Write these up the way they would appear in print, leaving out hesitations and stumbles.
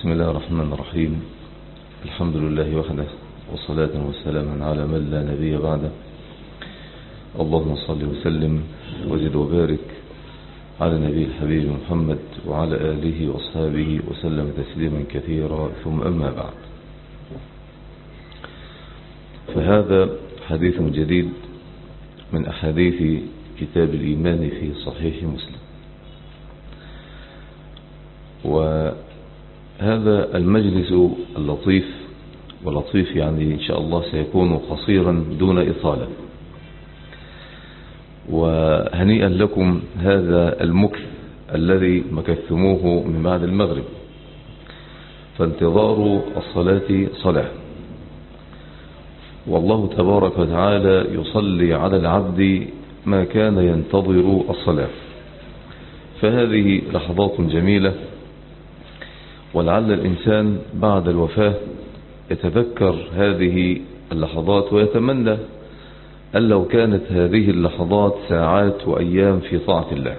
بسم الله الرحمن الرحيم. الحمد لله وحده، والصلاة والسلام على من لا نبي بعده. اللهم صل وسلم وزد وبارك على نبي الحبيب محمد وعلى آله وأصحابه وسلم تسليما كثيرا، ثم أما بعد، فهذا حديث جديد من أحاديث كتاب الإيمان في صحيح مسلم. وهذا المجلس اللطيف، ولطيف يعني إن شاء الله سيكون قصيرا دون إطالة، وهنيئا لكم هذا المكث الذي مكثتموه من بعد المغرب، فانتظار الصلاة صلاة، والله تبارك وتعالى يصلي على العبد ما كان ينتظر الصلاة. فهذه لحظات جميلة، ولعل الإنسان بعد الوفاة يتذكر هذه اللحظات ويتمنى أن لو كانت هذه اللحظات ساعات وأيام في طاعة الله.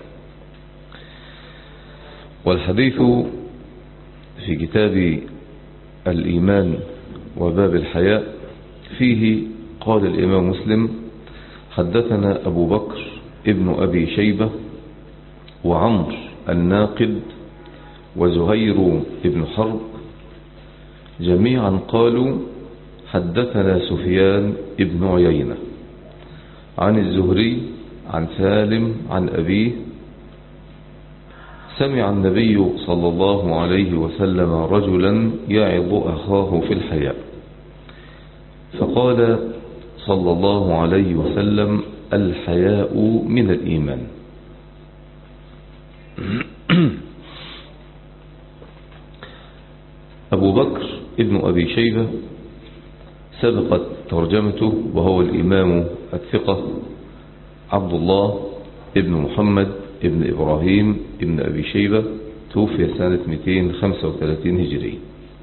والحديث في كتاب الإيمان وباب الحياء فيه قال الإمام مسلم: حدثنا أبو بكر ابن أبي شيبة وعمر الناقد وزهير ابن حرب جميعا قالوا حدثنا سفيان ابن عيينة عن الزهري عن سالم عن أبيه سمع النبي صلى الله عليه وسلم رجلا يعظ أخاه في الحياء، فقال صلى الله عليه وسلم: الحياء من الإيمان. أبو بكر ابن أبي شيبة سبقت ترجمته، وهو الإمام الثقة عبد الله ابن محمد ابن إبراهيم ابن أبي شيبة، توفي سنة 235 هجري.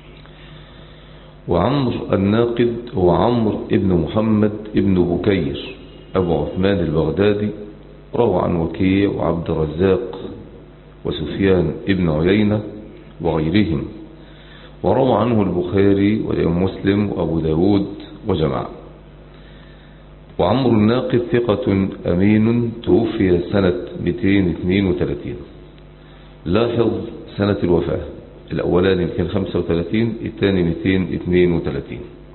وعمر الناقد هو عمرو ابن محمد ابن بكير أبو عثمان البغدادي، روى عن وكيع وعبد الرزاق وسفيان ابن عيينة وغيرهم، وروى عنه البخاري والإمام مسلم وأبو داود وجماعة. وعمرو الناقد ثقة أمين، توفي سنة 232. لاحظ سنة الوفاة، الأولاني 235، الثاني 232.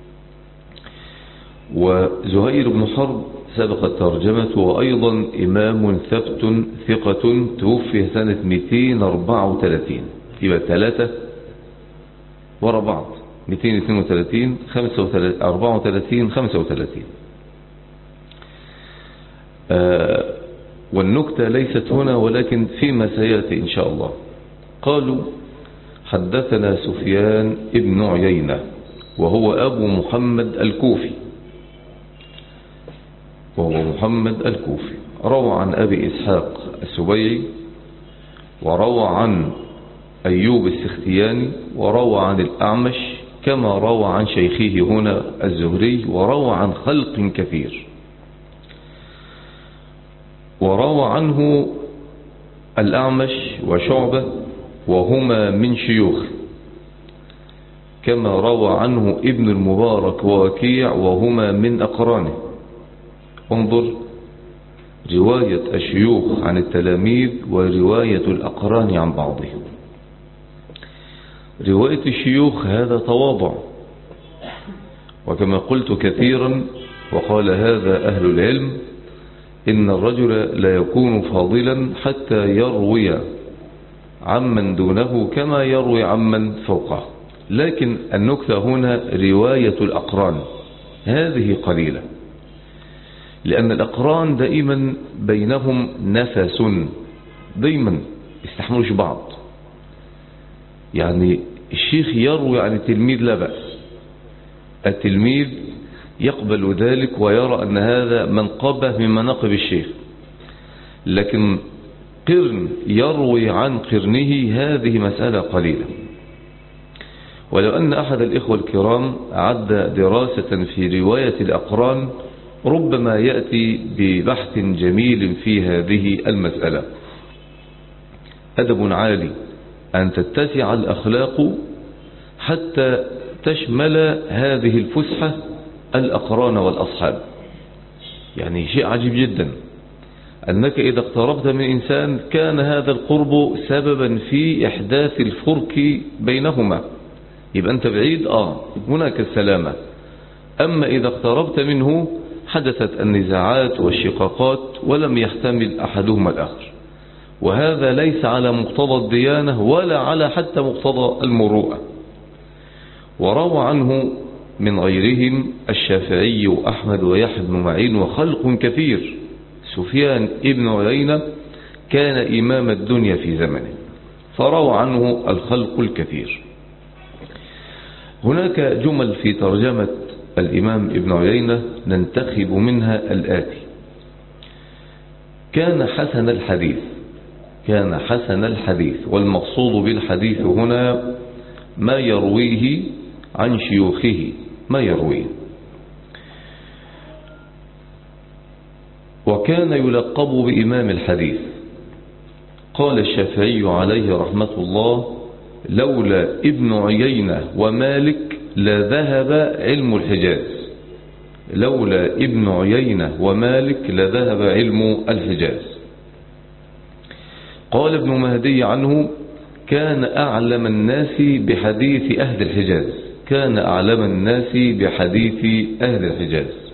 وزهير بن حرب سبقت ترجمته، وأيضا إمام ثبت ثقة، توفي سنة 234. يبقى ثلاثة ورا بعض: 232 34 35. والنكتة ليست هنا ولكن فيما سيأتي إن شاء الله. قالوا حدثنا سفيان ابن عيينة وهو أبو محمد الكوفي، روى عن أبي إسحاق السبيعي، وروى عن أيوب السختياني، وروى عن الأعمش، كما روى عن شيخه هنا الزهري، وروى عن خلق كثير. وروى عنه الأعمش وشعبة، وهما من شيوخ، كما روى عنه ابن المبارك ووكيع، وهما من أقرانه. انظر رواية الشيوخ عن التلاميذ ورواية الأقران عن بعضهم. رواية الشيوخ هذا تواضع، وكما قلت كثيرا وقال هذا أهل العلم: إن الرجل لا يكون فاضلا حتى يروي عمن دونه كما يروي عمن فوقه. لكن النكتة هنا رواية الأقران هذه قليلة، لأن الأقران دائما بينهم نفس، دائما يستحملوش بعض. يعني الشيخ يروي عن التلميذ لا بأس، التلميذ يقبل ذلك ويرى أن هذا منقبة من مناقب الشيخ، لكن قرن يروي عن قرنه هذه مسألة قليلة. ولو أن أحد الإخوة الكرام أعد دراسة في رواية الأقران ربما يأتي ببحث جميل في هذه المسألة. أدب عالي أن تتسع الأخلاق حتى تشمل هذه الفسحة الأقران والأصحاب. يعني شيء عجيب جدا أنك إذا اقتربت من إنسان كان هذا القرب سببا في إحداث الفرق بينهما، يبقى أنت بعيد هناك السلامة. أما إذا اقتربت منه حدثت النزاعات والشقاقات ولم يحتمل أحدهما الآخر، وهذا ليس على مقتضى الديانة ولا على حتى مقتضى المروءة. وروى عنه من غيرهم الشافعي وأحمد ويحيى بن معين وخلق كثير. سفيان ابن عيينة كان إمام الدنيا في زمنه، فروى عنه الخلق الكثير. هناك جمل في ترجمة الإمام ابن عيينة ننتخب منها الآتي: كان حسن الحديث. كان حسن الحديث، والمقصود بالحديث هنا ما يرويه عن شيوخه، ما يرويه. وكان يلقب بإمام الحديث. قال الشافعي عليه رحمة الله: لولا ابن عيينة ومالك لذهب علم الحجاز. لولا ابن عيينة ومالك لذهب علم الحجاز. قال ابن مهدي عنه: كان أعلم الناس بحديث أهل الحجاز. كان أعلم الناس بحديث أهل الحجاز.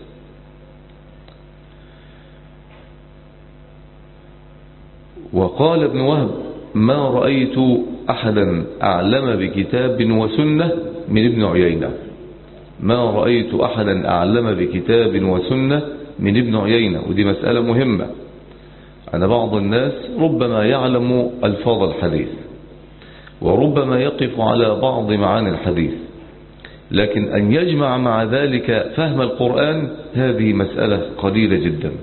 وقال ابن وهب: ما رأيت أحدا أعلم بكتاب وسنة من ابن عيينة. ما رأيت أحدا أعلم بكتاب وسنة من ابن عيينة. ودي مسألة مهمة. أن بعض الناس ربما يعلم ألفاظ الحديث وربما يقف على بعض معاني الحديث، لكن أن يجمع مع ذلك فهم القرآن هذه مسألة قليلة جدا.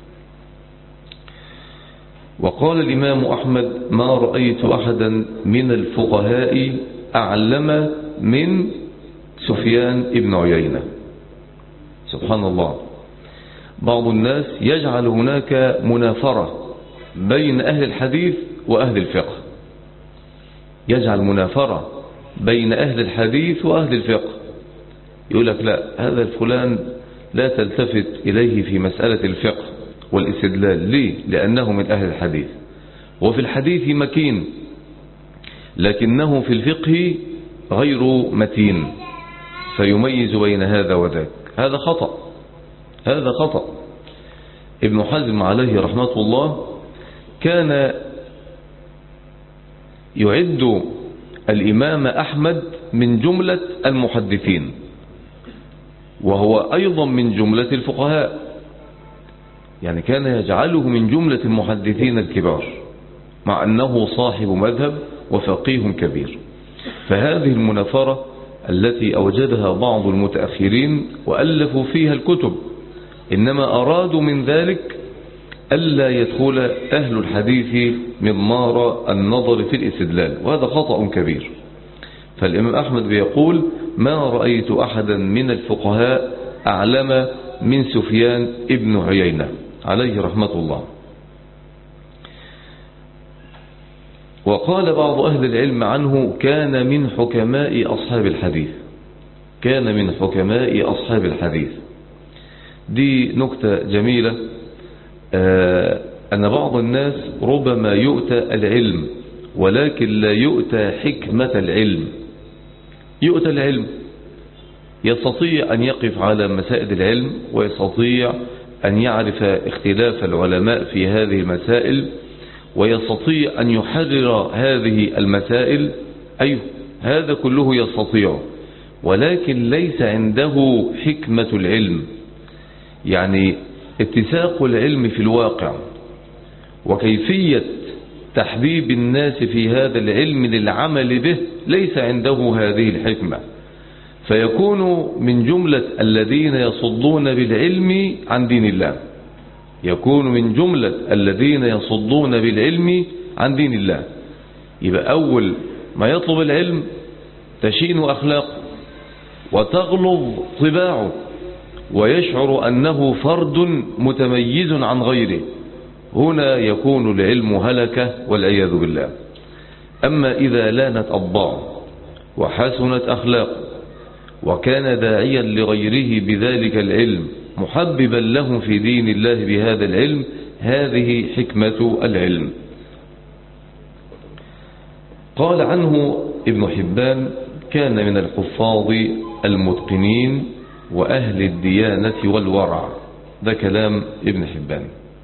وقال الإمام أحمد: ما رأيت أحدا من الفقهاء أعلم من سفيان ابن عيينة. سبحان الله. بعض الناس يجعل هناك منافرة بين أهل الحديث وأهل الفقه، يجعل منافرة بين أهل الحديث وأهل الفقه. يقول لك لا، هذا الفلان لا تلتفت إليه في مسألة الفقه والاستدلال. ليه؟ لأنه من أهل الحديث، وفي الحديث مكين، لكنه في الفقه غير متين، فيميز بين هذا وذاك. هذا خطأ، هذا خطأ. ابن حزم عليه رحمة الله كان يعد الإمام أحمد من جملة المحدثين، وهو أيضا من جملة الفقهاء، يعني كان يجعله من جملة المحدثين الكبار، مع أنه صاحب مذهب وفقيه كبير. فهذه المنافرة التي أوجدها بعض المتأخرين وألفوا فيها الكتب، إنما أرادوا من ذلك ألا يدخل أهل الحديث مضمار النظر في الاستدلال، وهذا خطأ كبير. فالإمام أحمد بيقول: ما رأيت أحدا من الفقهاء أعلم من سفيان ابن عيينة عليه رحمة الله. وقال بعض أهل العلم عنه: كان من حكماء أصحاب الحديث. كان من حكماء أصحاب الحديث. دي نكتة جميلة، أن بعض الناس ربما يؤتى العلم ولكن لا يؤتى حكمة العلم. يؤتى العلم، يستطيع أن يقف على مسائل العلم، ويستطيع أن يعرف اختلاف العلماء في هذه المسائل، ويستطيع أن يحرر هذه المسائل. أيوه، هذا كله يستطيع، ولكن ليس عنده حكمة العلم، يعني اتساق العلم في الواقع وكيفية تحبيب الناس في هذا العلم للعمل به، ليس عنده هذه الحكمة، فيكون من جملة الذين يصدون بالعلم عن دين الله. يكون من جملة الذين يصدون بالعلم عن دين الله. يبقى أول ما يطلب العلم تشين أخلاقه وتغلظ طباعه، ويشعر أنه فرد متميز عن غيره. هنا يكون العلم هلكة والعياذ بالله. أما إذا لانت أضاعه وحسنت أخلاقه وكان داعيا لغيره بذلك العلم محببا لهم في دين الله بهذا العلم، هذه حكمة العلم. قال عنه ابن حبان: كان من الحفاظ المتقنين وأهل الديانة والورع. ده كلام ابن حبان.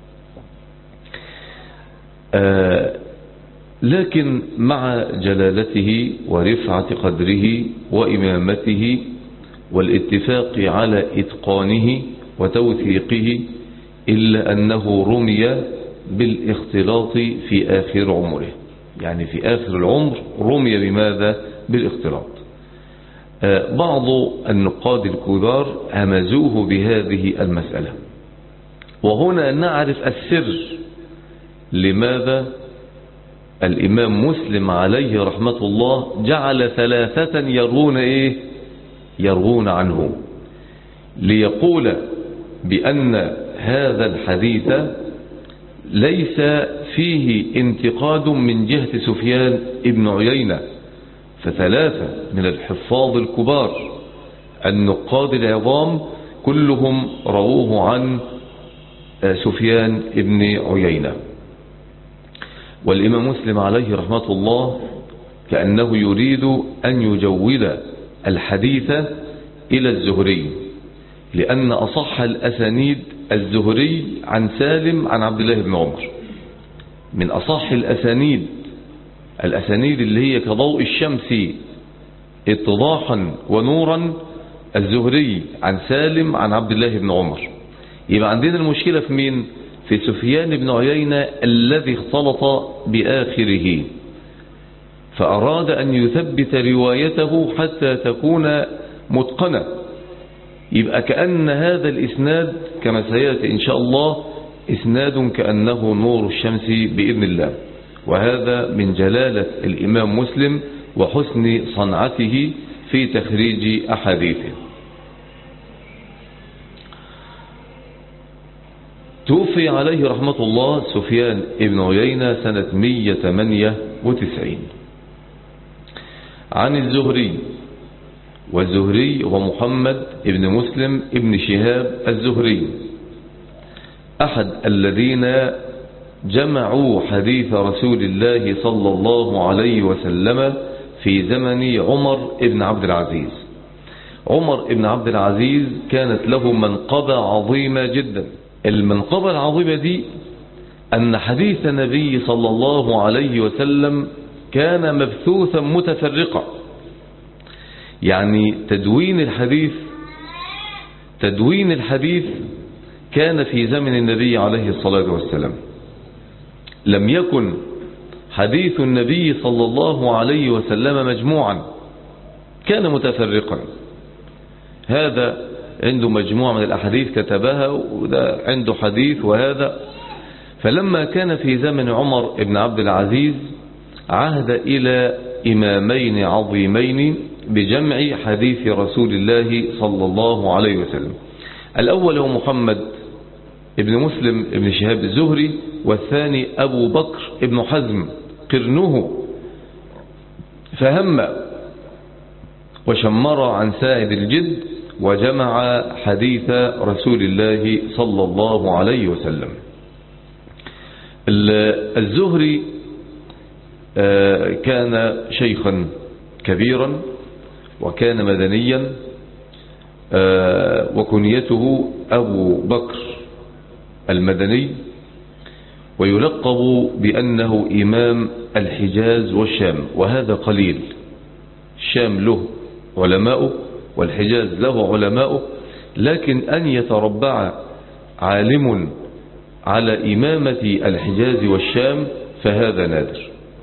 لكن مع جلالته ورفعة قدره وإمامته والاتفاق على إتقانه وتوثيقه، إلا أنه رمي بالاختلاط في آخر عمره. يعني في آخر العمر رمي بماذا؟ بالاختلاط. بعض النقاد الكبار همزوه بهذه المسألة، وهنا نعرف السر لماذا الإمام مسلم عليه رحمة الله جعل 3 يروون عنه، ليقول بأن هذا الحديث ليس فيه انتقاد من جهة سفيان ابن عيينة، ف3 من الحفاظ الكبار النقاد العظام كلهم رووه عن سفيان ابن عيينة. والإمام مسلم عليه رحمة الله كأنه يريد أن يجول الحديث إلى الزهري، لأن أصح الأسانيد الزهري عن سالم عن عبد الله بن عمر. من أصح الأسانيد اللي هي كضوء الشمس اتضاحا ونورا الزهري عن سالم عن عبد الله بن عمر. يبقى عندنا المشكلة في مين؟ في سفيان بن عيينة الذي اختلط بآخره، فأراد أن يثبت روايته حتى تكون متقنة. يبقى كأن هذا الإسناد كما سيأتي إن شاء الله إسناد كأنه نور الشمس بإذن الله. وهذا من جلالة الإمام مسلم وحسن صنعته في تخريج أحاديثه. توفي عليه رحمة الله سفيان ابن عيينة سنة 198 عن الزهري، والزهري هو محمد ابن مسلم ابن شهاب الزهري، أحد الذين جمعوا حديث رسول الله صلى الله عليه وسلم في زمن عمر ابن عبد العزيز. عمر ابن عبد العزيز كانت له منقبة عظيمة جدا. المنقبة العظيمة دي أن حديث النبي صلى الله عليه وسلم كان مبثوثا متفرقا. يعني تدوين الحديث كان في زمن النبي عليه الصلاة والسلام. لم يكن حديث النبي صلى الله عليه وسلم مجموعا، كان متفرقا. هذا عنده مجموعة من الأحاديث كتبها، وده عنده حديث وهذا. فلما كان في زمن عمر بن عبد العزيز عهد إلى إمامين عظيمين بجمع حديث رسول الله صلى الله عليه وسلم. الأول هو محمد ابن مسلم ابن شهاب الزهري، والثاني أبو بكر ابن حزم قرنه، فهم وشمر عن ساعد الجد وجمع حديث رسول الله صلى الله عليه وسلم. الزهري كان شيخا كبيرا وكان مدنيا، وكنيته أبو بكر المدني، ويلقب بأنه إمام الحجاز والشام، وهذا قليل. الشام له علماؤه والحجاز له علماؤه، لكن أن يتربع عالم على إمامة الحجاز والشام فهذا نادر.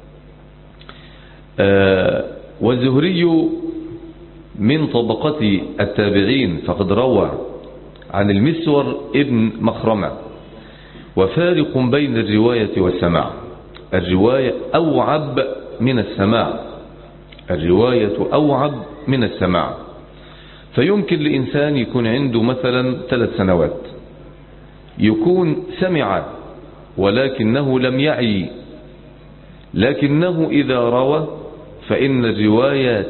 والزهري من طبقة التابعين، فقد روى عن المسور ابن مخرمة. وفارق بين الرواية والسماع، الرواية أوعب من السماع، الرواية أوعب من السماع. فيمكن لإنسان يكون عنده مثلا 3 سنوات يكون سمع ولكنه لم يعي، لكنه إذا روى فإن الرواية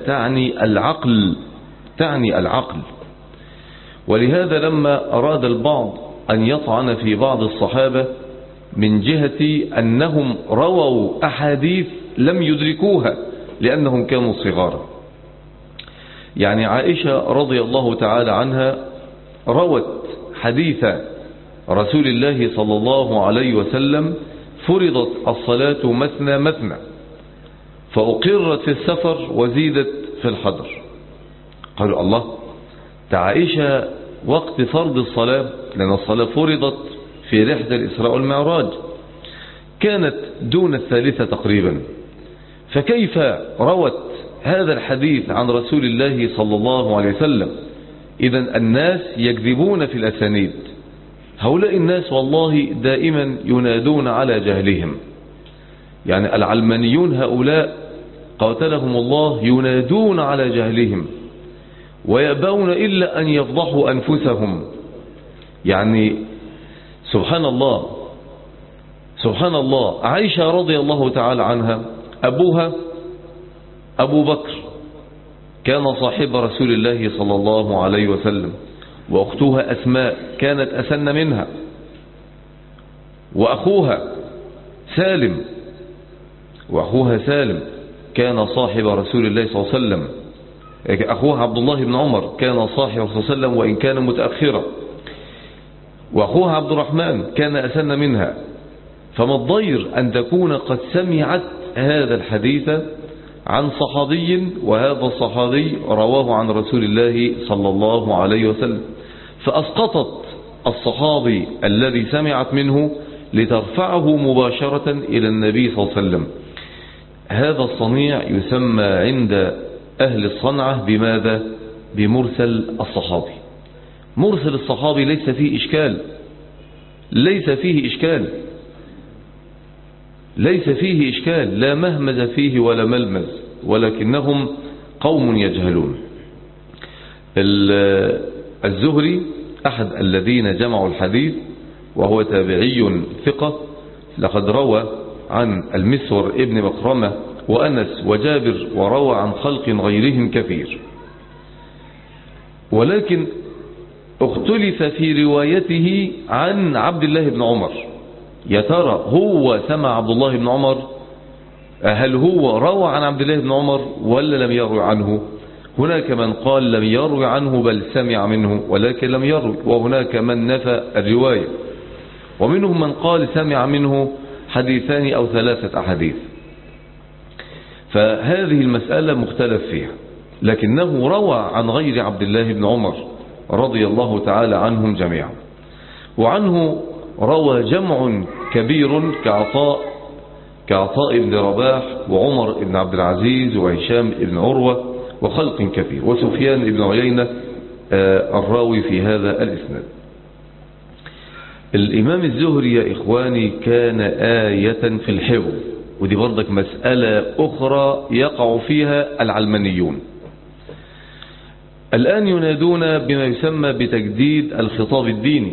تعني العقل. ولهذا لما أراد البعض أن يطعن في بعض الصحابة من جهة أنهم رووا أحاديث لم يدركوها لأنهم كانوا صغارا، يعني عائشة رضي الله تعالى عنها روت حديث رسول الله صلى الله عليه وسلم: فرضت الصلاة مثنى مثنى، فأقرت في السفر وزيدت في الحضر. قالوا الله، عائشة وقت فرض الصلاة، لأن الصلاة فرضت في رحلة الإسراء والمعراج، كانت دون الثالثة تقريبا، فكيف روت هذا الحديث عن رسول الله صلى الله عليه وسلم؟ إذن الناس يكذبون في الأسانيد. هؤلاء الناس والله دائما ينادون على جهلهم، يعني العلمانيون هؤلاء قاتلهم الله ينادون على جهلهم ويأبون إلا أن يفضحوا أنفسهم. يعني سبحان الله، عائشة رضي الله تعالى عنها أبوها أبو بكر كان صاحب رسول الله صلى الله عليه وسلم، وأختها أسماء كانت أسن منها، وأخوها سالم كان صاحب رسول الله صلى الله عليه وسلم. أخوها عبد الله بن عمر كان صاحب رسول الله صلى الله عليه وسلم وإن كان متأخرا، وأخوها عبد الرحمن كان أسن منها. فما الضير أن تكون قد سمعت هذا الحديث عن صحابي، وهذا الصحابي رواه عن رسول الله صلى الله عليه وسلم، فأسقطت الصحابي الذي سمعت منه لترفعه مباشرة إلى النبي صلى الله عليه وسلم. هذا الصنيع يسمى عند أهل الصنعة بماذا؟ بمرسل الصحابي. مرسل الصحابي ليس فيه إشكال، لا مهمز فيه ولا ملمز، ولكنهم قوم يجهلون. الزهري أحد الذين جمعوا الحديث وهو تابعي ثقة، لقد روى عن المسور ابن مخرمة وأنس وجابر، وروى عن خلق غيرهم كثير، ولكن اختلف في روايته عن عبد الله بن عمر. يا ترى هو سمع عبد الله بن عمر؟ هل هو روى عن عبد الله بن عمر ولا لم يروي عنه؟ هناك من قال لم يروي عنه بل سمع منه ولكن لم يروي، وهناك من نفى الرواية، ومنهم من قال سمع منه حديثان أو 3 أحاديث. فهذه المسألة مختلف فيها، لكنه روى عن غير عبد الله بن عمر رضي الله تعالى عنهم جميعا. وعنه روى جمع كبير كعطاء بن رباح وعمر بن عبد العزيز وهشام بن عروة وخلق كثير، وسفيان بن عيينة الراوي في هذا الإسناد. الإمام الزهري يا إخواني كان آية في الحفظ، ودي برضك مسألة أخرى يقع فيها العلمانيون. الآن ينادون بما يسمى بتجديد الخطاب الديني،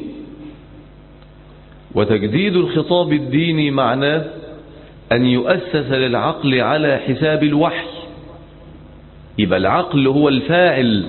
وتجديد الخطاب الديني معناه أن يؤسس للعقل على حساب الوحي. يبقى العقل هو الفاعل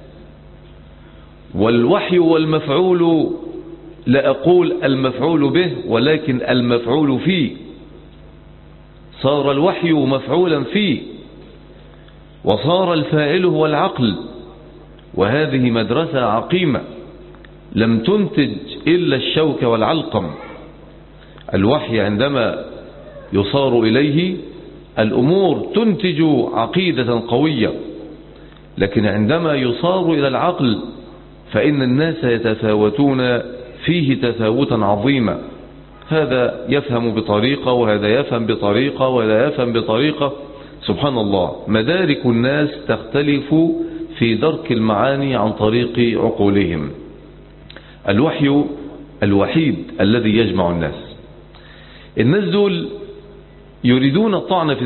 والوحي هو المفعول، لا أقول المفعول به ولكن المفعول فيه. صار الوحي مفعولا فيه وصار الفاعل هو العقل، وهذه مدرسة عقيمة لم تنتج إلا الشوك والعلقم. الوحي عندما يصار إليه الأمور تنتج عقيدة قوية، لكن عندما يصار إلى العقل فإن الناس يتفاوتون فيه تفاوتا عظيما. هذا يفهم بطريقة وهذا يفهم بطريقة وهذا يفهم بطريقة. سبحان الله، مدارك الناس تختلف في درك المعاني عن طريق عقولهم. الوحي الوحيد الذي يجمع الناس دول يريدون الطعن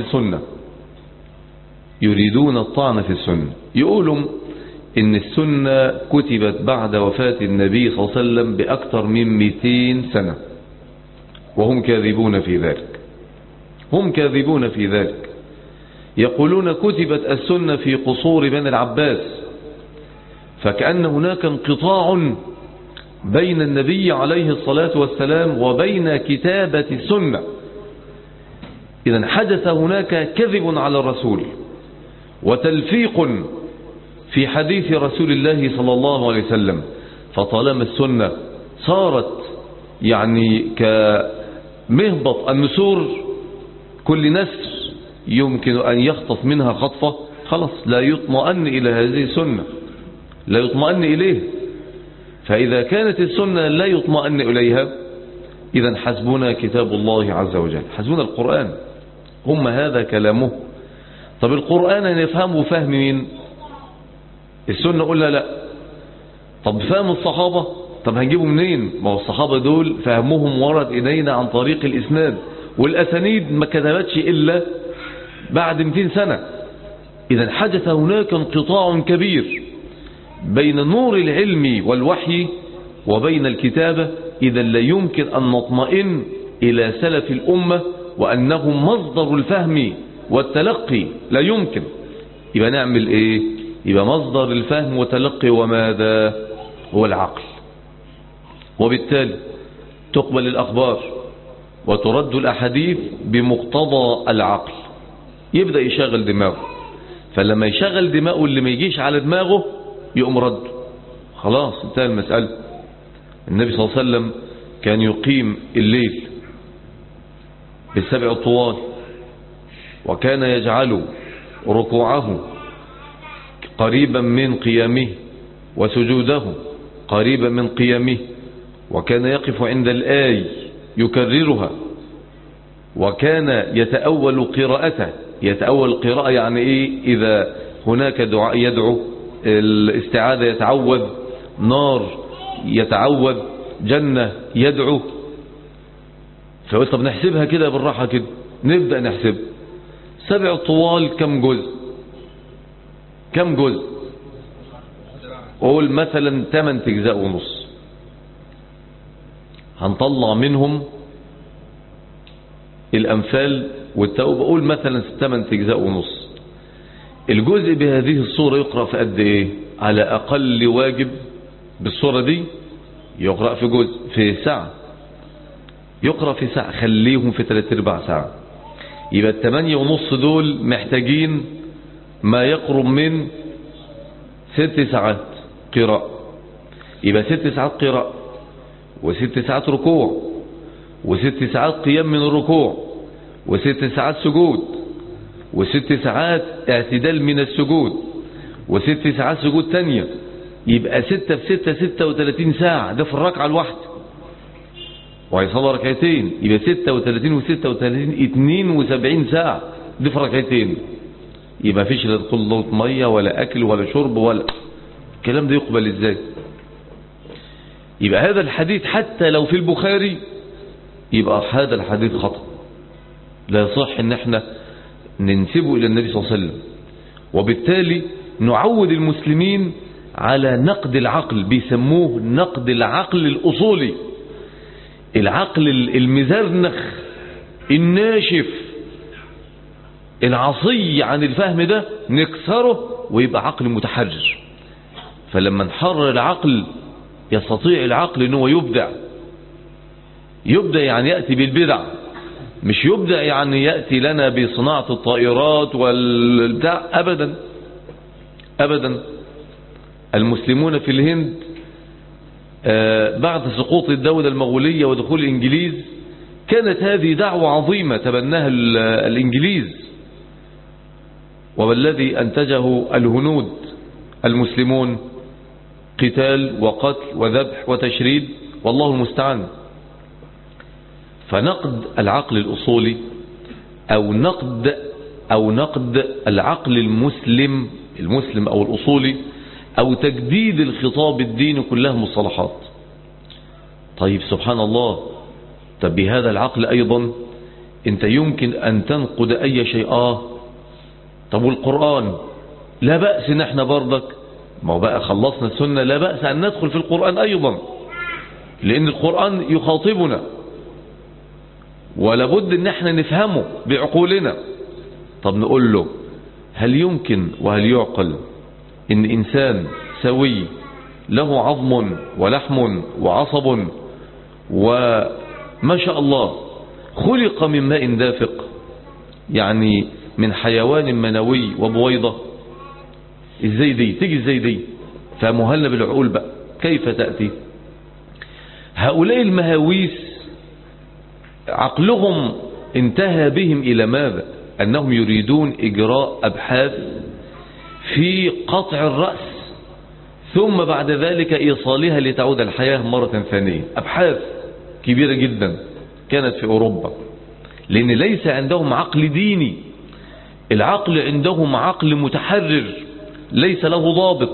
في السنة، يقولوا إن السنة كتبت بعد وفاة النبي صلى الله عليه وسلم بأكثر من 200 سنة، وهم كاذبون في ذلك. يقولون كتبت السنة في قصور بني العباس، فكأن هناك انقطاع بين النبي عليه الصلاة والسلام وبين كتابة السنة. إذن حدث هناك كذب على الرسول وتلفيق في حديث رسول الله صلى الله عليه وسلم. فطالما السنة صارت يعني كمهبط النسور، كل نسر يمكن أن يخطف منها خطفة، خلاص لا يطمئن إلى هذه السنة، لا يطمئن إليه. فإذا كانت السنة لا يطمئن إليها، إذن حسبنا كتاب الله عز وجل، حسبنا القرآن، هم هذا كلامه. طب القرآن نفهمه فهم مين؟ السنة قلنا لا. طب فهم الصحابة، طب هنجيبه منين؟ ما هو الصحابة دول فهمهم ورد إلينا عن طريق الإسناد، والأسانيد ما كتبتش إلا بعد 200 سنة. إذن حدث هناك انقطاع كبير بين نور العلم والوحي وبين الكتابة. إذا لا يمكن أن نطمئن إلى سلف الأمة وأنهم مصدر الفهم والتلقي، لا يمكن. يبقى نعمل إيه؟ يبقى مصدر الفهم والتلقي وماذا؟ هو العقل. وبالتالي تقبل الأخبار وترد الأحاديث بمقتضى العقل. يبدأ يشغل دماغه، فلما يشغل دماغه اللي ما يجيش على دماغه يقوم رد، خلاص انتهى المسألة. النبي صلى الله عليه وسلم كان يقيم الليل بالسبع الطوال، وكان يجعل ركوعه قريبا من قيامه وسجوده قريبا من قيامه، وكان يقف عند الآي يكررها، وكان يتأول قراءته. يتأول القراءة يعني ايه؟ إذا هناك دعاء يدعو، الاستعاذة يتعوذ، نار يتعوذ، جنة يدعو. فقلت طب نحسبها كده بالراحة كده، نبدأ نحسب 7 طوال كم جزء؟ كم جزء؟ قول مثلا 8 أجزاء ونص، هنطلع منهم الأنفال والتوبة، قول مثلا 8 أجزاء ونص. الجزء بهذه الصورة يقرأ في قد ايه؟ على أقل واجب بالصورة دي يقرأ في جزء في ساعة، يقرأ في ساعة، خليهم في 3/4 ساعة. يبقى 8 ونص دول محتاجين ما يقرب من 6 ساعات قراءة. يبقى 6 ساعات قراءة، و6 ساعات ركوع، و6 ساعات قيام من الركوع، و6 ساعات سجود، و6 ساعات اعتدال من السجود، و6 ساعات سجود تانية. يبقى 6 في 6 36 ساعة، ده في الركعة الواحدة. وهيصلي ركعتين، يبقى 36 و36 72 ساعة، دي في ركعتين. يبقى فيش لا دخول مية ولا أكل ولا شرب ولا الكلام ده. يقبل ازاي؟ يبقى هذا الحديث حتى لو في البخاري يبقى هذا الحديث خطأ، لا يصح ان احنا ننسبه الى النبي صلى الله عليه وسلم. وبالتالي نعود المسلمين على نقد العقل، بيسموه نقد العقل الأصولي، العقل المزرنخ الناشف العصي عن الفهم ده نكسره ويبقى عقل متحرر. فلما نحرر العقل يستطيع العقل ان هو يبدع يعني يأتي بالبدع، مش يبدع يعني يأتي لنا بصناعة الطائرات والبتاع، أبدا أبدا. المسلمون في الهند بعد سقوط الدولة المغولية ودخول الإنجليز كانت هذه دعوة عظيمة تبناها الإنجليز، والذي أنتجه الهنود المسلمون قتال وقتل وذبح وتشريد، والله المستعان. فنقد العقل الأصولي أو نقد العقل المسلم أو الأصولي أو تجديد الخطاب الديني كلها مصطلحات. طيب سبحان الله، طب بهذا العقل أيضا أنت يمكن أن تنقد أي شيء. طب والقرآن لا بأس ان احنا برضك، ما هو بقى خلصنا السنة، لا بأس أن ندخل في القرآن أيضا، لأن القرآن يخاطبنا ولابد ان احنا نفهمه بعقولنا. طب نقول له هل يمكن وهل يعقل إن إنسان سوي له عظم ولحم وعصب وما شاء الله خلق من ماء دافق، يعني من حيوان منوي وبويضة، ازاي دي تيجي؟ ازاي دي؟ فمهلة بالعقول بقى، كيف تأتي؟ هؤلاء المهاويس عقلهم انتهى بهم إلى ماذا؟ أنهم يريدون إجراء أبحاث في قطع الرأس ثم بعد ذلك إيصالها لتعود الحياة مرة ثانية. أبحاث كبيرة جدا كانت في أوروبا، لأن ليس عندهم عقل ديني، العقل عندهم عقل متحرر ليس له ضابط.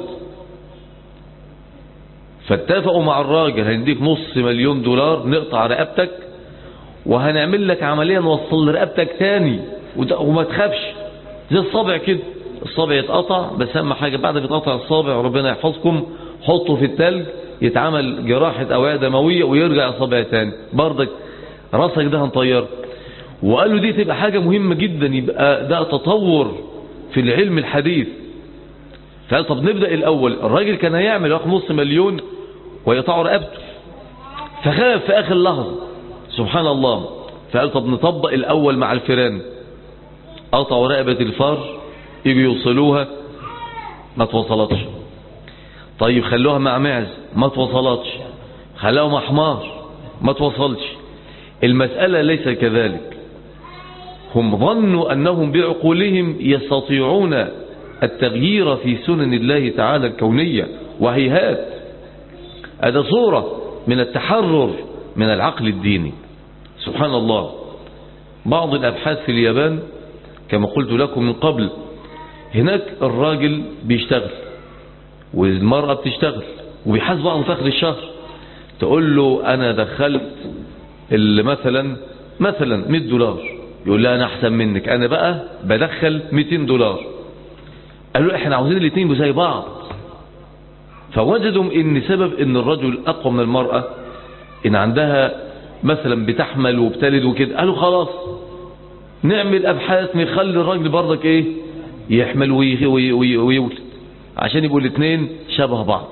فاتفقوا مع الراجل هنديك $500,000 نقطع رقبتك وهنعمل لك عملية نوصل لرقبتك تاني وما تخافش، زي الصابع كده، الصابع يتقطع بس اهم حاجة بعد ما يتقطع الصابع ربنا يحفظكم حطه في التلج يتعمل جراحة أوعية دموية ويرجع الصابع تاني برضك راسك ده هنطير. وقالوا دي تبقى حاجة مهمة جدا، يبقى ده تطور في العلم الحديث. فقال طب نبدأ الأول. الراجل كان هيعمل ياخد $500,000 ويقطعوا رقبته، فخاف في آخر لحظة سبحان الله، فقال طب نطبق الأول مع الفيران. قطعوا رقبة الفار، يجوا يوصلوها ما توصلتش. طيب خلوها مع معز ما توصلتش، خلوها مع حمار ما توصلش. المسألة ليس كذلك، هم ظنوا أنهم بعقولهم يستطيعون التغيير في سنن الله تعالى الكونية، وهيهات. هذا صورة من التحرر من العقل الديني سبحان الله. بعض الأبحاث في اليابان كما قلت لكم من قبل، هناك الراجل بيشتغل والمرأة بتشتغل وبيحاسب بعض في آخر الشهر. تقول له أنا دخلت مثلا $100، يقول لها أنا أحسن منك، أنا بقى بدخل $200. قالوا له احنا عاوزين الاثنين زي بعض. فوجدوا ان سبب ان الرجل اقوى من المرأة ان عندها مثلا بتحمل وبتلد وكده، قالوا خلاص نعمل ابحاث نخلي الراجل برضك ايه يحمل ويولد عشان يبقوا الاثنين شبه بعض.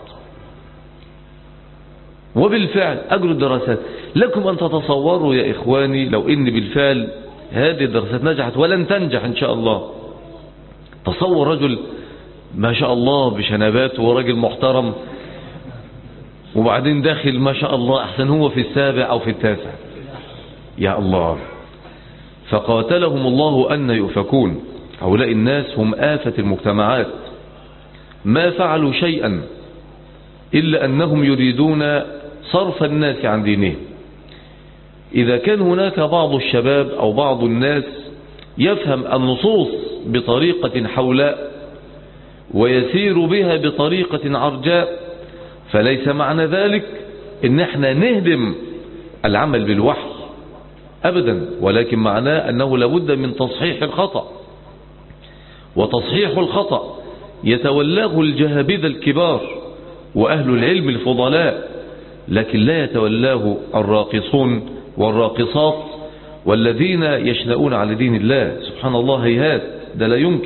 وبالفعل اجروا الدراسات. لكم ان تتصوروا يا اخواني لو ان بالفعل هذه الدراسات نجحت ولن تنجح ان شاء الله. تصور رجل ما شاء الله بشنباته وراجل محترم وبعدين داخل ما شاء الله احسن هو في السابع او في التاسع، يا الله. فقاتلهم الله أن يؤفكون. هؤلاء الناس هم آفة المجتمعات، ما فعلوا شيئا إلا أنهم يريدون صرف الناس عن دينهم. إذا كان هناك بعض الشباب أو بعض الناس يفهم النصوص بطريقة حولاء ويسير بها بطريقة عرجاء، فليس معنى ذلك ان احنا نهدم العمل بالوحي ابدا، ولكن معناه انه لابد من تصحيح الخطأ. وتصحيح الخطأ يتولاه الجهابذة الكبار واهل العلم الفضلاء، لكن لا يتولاه الراقصون والراقصات والذين يشنؤون على دين الله. سبحان الله، هيهات، ده لا يمكن.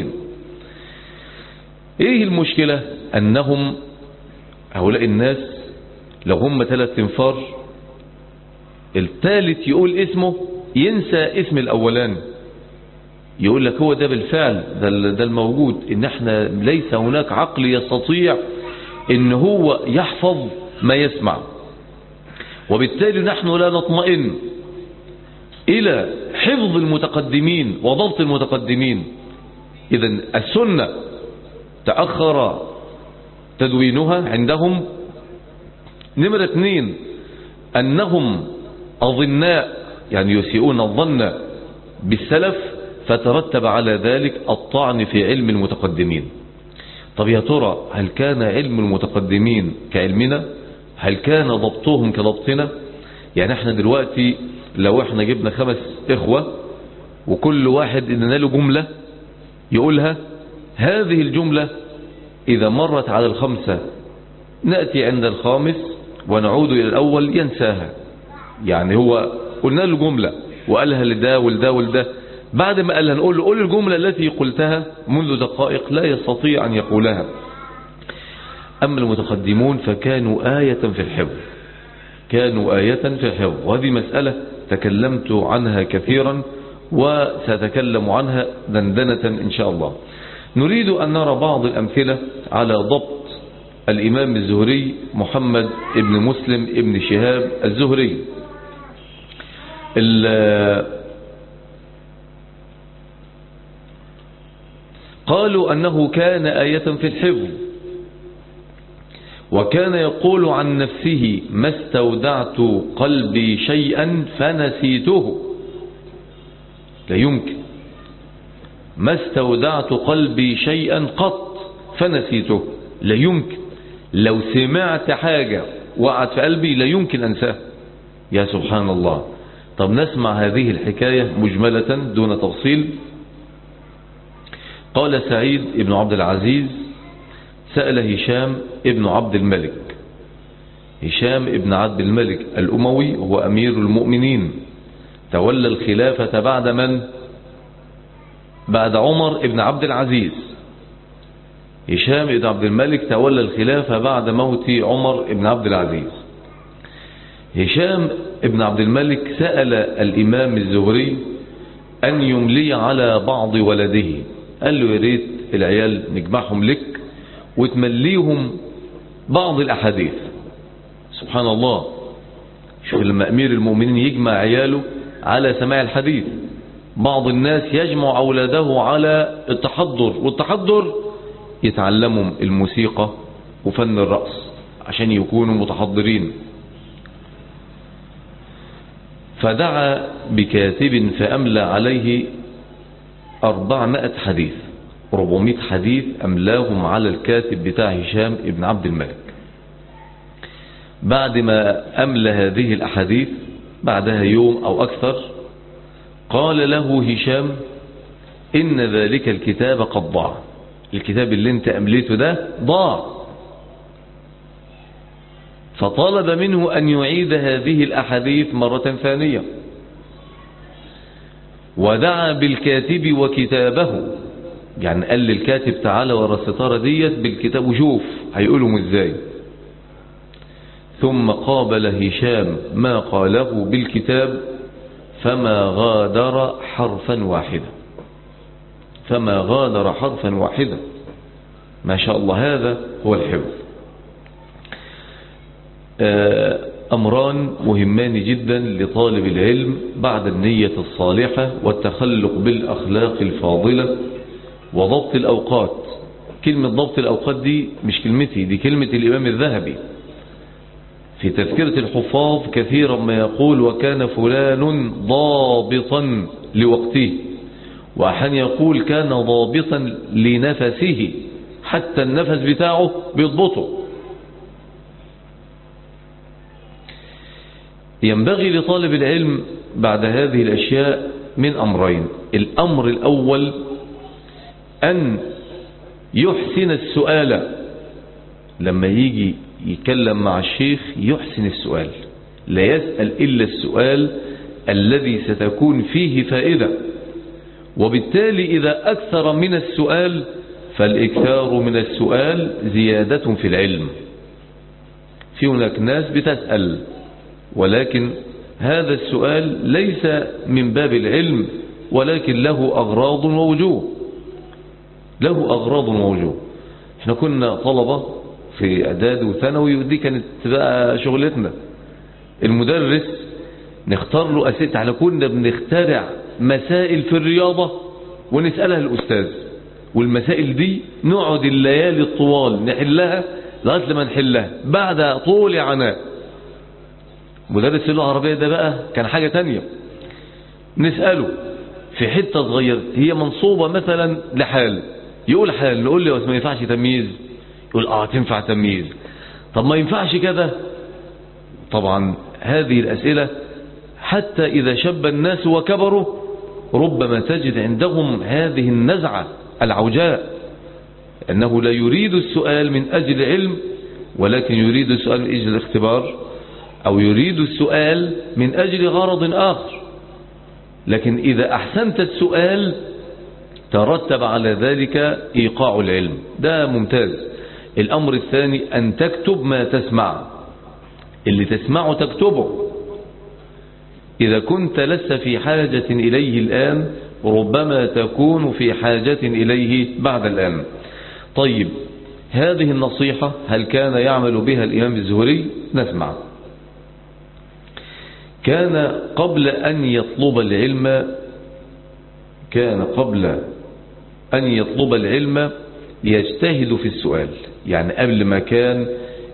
ايه المشكلة؟ انهم هؤلاء الناس لو هم 3 تنفار الثالث يقول اسمه ينسى اسم الاولاني، يقول لك هو ده بالفعل ده الموجود، ان احنا ليس هناك عقل يستطيع ان هو يحفظ ما يسمع، وبالتالي نحن لا نطمئن الى حفظ المتقدمين وضبط المتقدمين. اذا السنة تأخر تدوينها عندهم. نمرة 2 أنهم أظناء، يعني يسيئون الظن بالسلف، فترتب على ذلك الطعن في علم المتقدمين. طب يا ترى هل كان علم المتقدمين كعلمنا؟ هل كان ضبطهم كضبطنا؟ يعني احنا دلوقتي لو احنا جبنا 5 إخوة وكل واحد إننا له جملة يقولها، هذه الجملة إذا مرت على ال5 نأتي عند الخامس ونعود إلى الأول ينساها. يعني هو قلنا له جملة وقالها لده ولده ولده، بعد ما قال هنقول له قول الجملة التي قلتها منذ دقائق، لا يستطيع أن يقولها. أما المتقدمون فكانوا آية في الحفظ، كانوا آية في الحفظ. وهذه مسألة تكلمت عنها كثيرا وسأتكلم عنها دندنة إن شاء الله. نريد أن نرى بعض الأمثلة على ضبط الإمام الزهري محمد ابن مسلم ابن شهاب الزهري. قالوا أنه كان آية في الحفظ، وكان يقول عن نفسه ما استودعت قلبي شيئا فنسيته. لا يمكن، ما استودعت قلبي شيئا قط فنسيته، لا يمكن. لو سمعت حاجة وقعت في قلبي لا يمكن أنساه. يا سبحان الله. طب نسمع هذه الحكاية مجملة دون تفصيل. قال سعيد بن عبد العزيز سأل هشام ابن عبد الملك. هشام ابن عبد الملك الأموي هو أمير المؤمنين، تولى الخلافة بعد من؟ بعد عمر ابن عبد العزيز. هشام ابن عبد الملك تولى الخلافة بعد موت عمر ابن عبد العزيز. هشام ابن عبد الملك سأل الإمام الزهري أن يملي على بعض ولده، قال له يا ريت العيال نجمعهم لك وتمليهم بعض الأحاديث. سبحان الله، شوف لما أمير المؤمنين يجمع عياله على سماع الحديث. بعض الناس يجمع أولاده على التحضر، والتحضر يتعلموا الموسيقى وفن الرقص عشان يكونوا متحضرين. فدعا بكاتب فأملى عليه 400 حديث، 400 حديث أملاهم على الكاتب بتاع هشام ابن عبد الملك. بعد ما أملى هذه الأحاديث بعدها يوم أو أكثر، قال له هشام إن ذلك الكتاب قد ضاع، الكتاب اللي انت أمليته ده ضاع. فطلب منه أن يعيد هذه الأحاديث مرة ثانية، ودعا بالكاتب وكتابه، يعني قال للكاتب تعالى ورا الستارة ديت بالكتاب وشوف هيقولهم ازاي. ثم قابل هشام ما قاله بالكتاب فما غادر حرفا واحدا، فما غادر حرفا واحدا. ما شاء الله، هذا هو الحفظ. أمران مهمان جدا لطالب العلم بعد النية الصالحة والتخلق بالأخلاق الفاضلة وضبط الأوقات. كلمة ضبط الأوقات دي مش كلمتي، دي كلمة الإمام الذهبي في تذكرة الحفاظ. كثيرا ما يقول وكان فلان ضابطا لوقته، وأحيانا يقول كان ضابطا لنفسه، حتى النفس بتاعه بيضبطه. ينبغي لطالب العلم بعد هذه الأشياء من أمرين. الأمر الأول أن يحسن السؤال، لما يجي يتكلم مع الشيخ يحسن السؤال، لا يسأل إلا السؤال الذي ستكون فيه فائدة. وبالتالي إذا أكثر من السؤال فالإكثار من السؤال زيادة في العلم. في هناك ناس بتسأل ولكن هذا السؤال ليس من باب العلم، ولكن له أغراض ووجوه، له أغراض ووجوه. احنا كنا طلبة في إعداد وثانوي، ودي كانت بقى شغلتنا. المدرس نختار له أسئلة، على كنا بنخترع مسائل في الرياضة ونسألها الأستاذ، والمسائل دي نقعد الليالي الطوال نحلها لغاية لما نحلها بعد طول عناء. مدرس اللغة العربية ده بقى كان حاجة تانية. نسأله في حتة صغيرة هي منصوبة مثلا لحال، يقول حال، نقول له ما ينفعش تمييز، يقول تنفع تمييز. طب ما ينفعش كده. طبعا هذه الأسئلة حتى إذا شب الناس وكبروا ربما تجد عندهم هذه النزعة العوجاء، أنه لا يريد السؤال من أجل علم، ولكن يريد السؤال من أجل الاختبار، أو يريد السؤال من أجل غرض آخر. لكن إذا أحسنت السؤال ترتب على ذلك إيقاع العلم، ده ممتاز. الأمر الثاني أن تكتب ما تسمع، اللي تسمعه تكتبه. إذا كنت لست في حاجة إليه الآن ربما تكون في حاجة إليه بعد الآن. طيب، هذه النصيحة هل كان يعمل بها الإمام الزهري؟ نسمع. كان قبل أن يطلب العلم يجتهد في السؤال، يعني قبل ما كان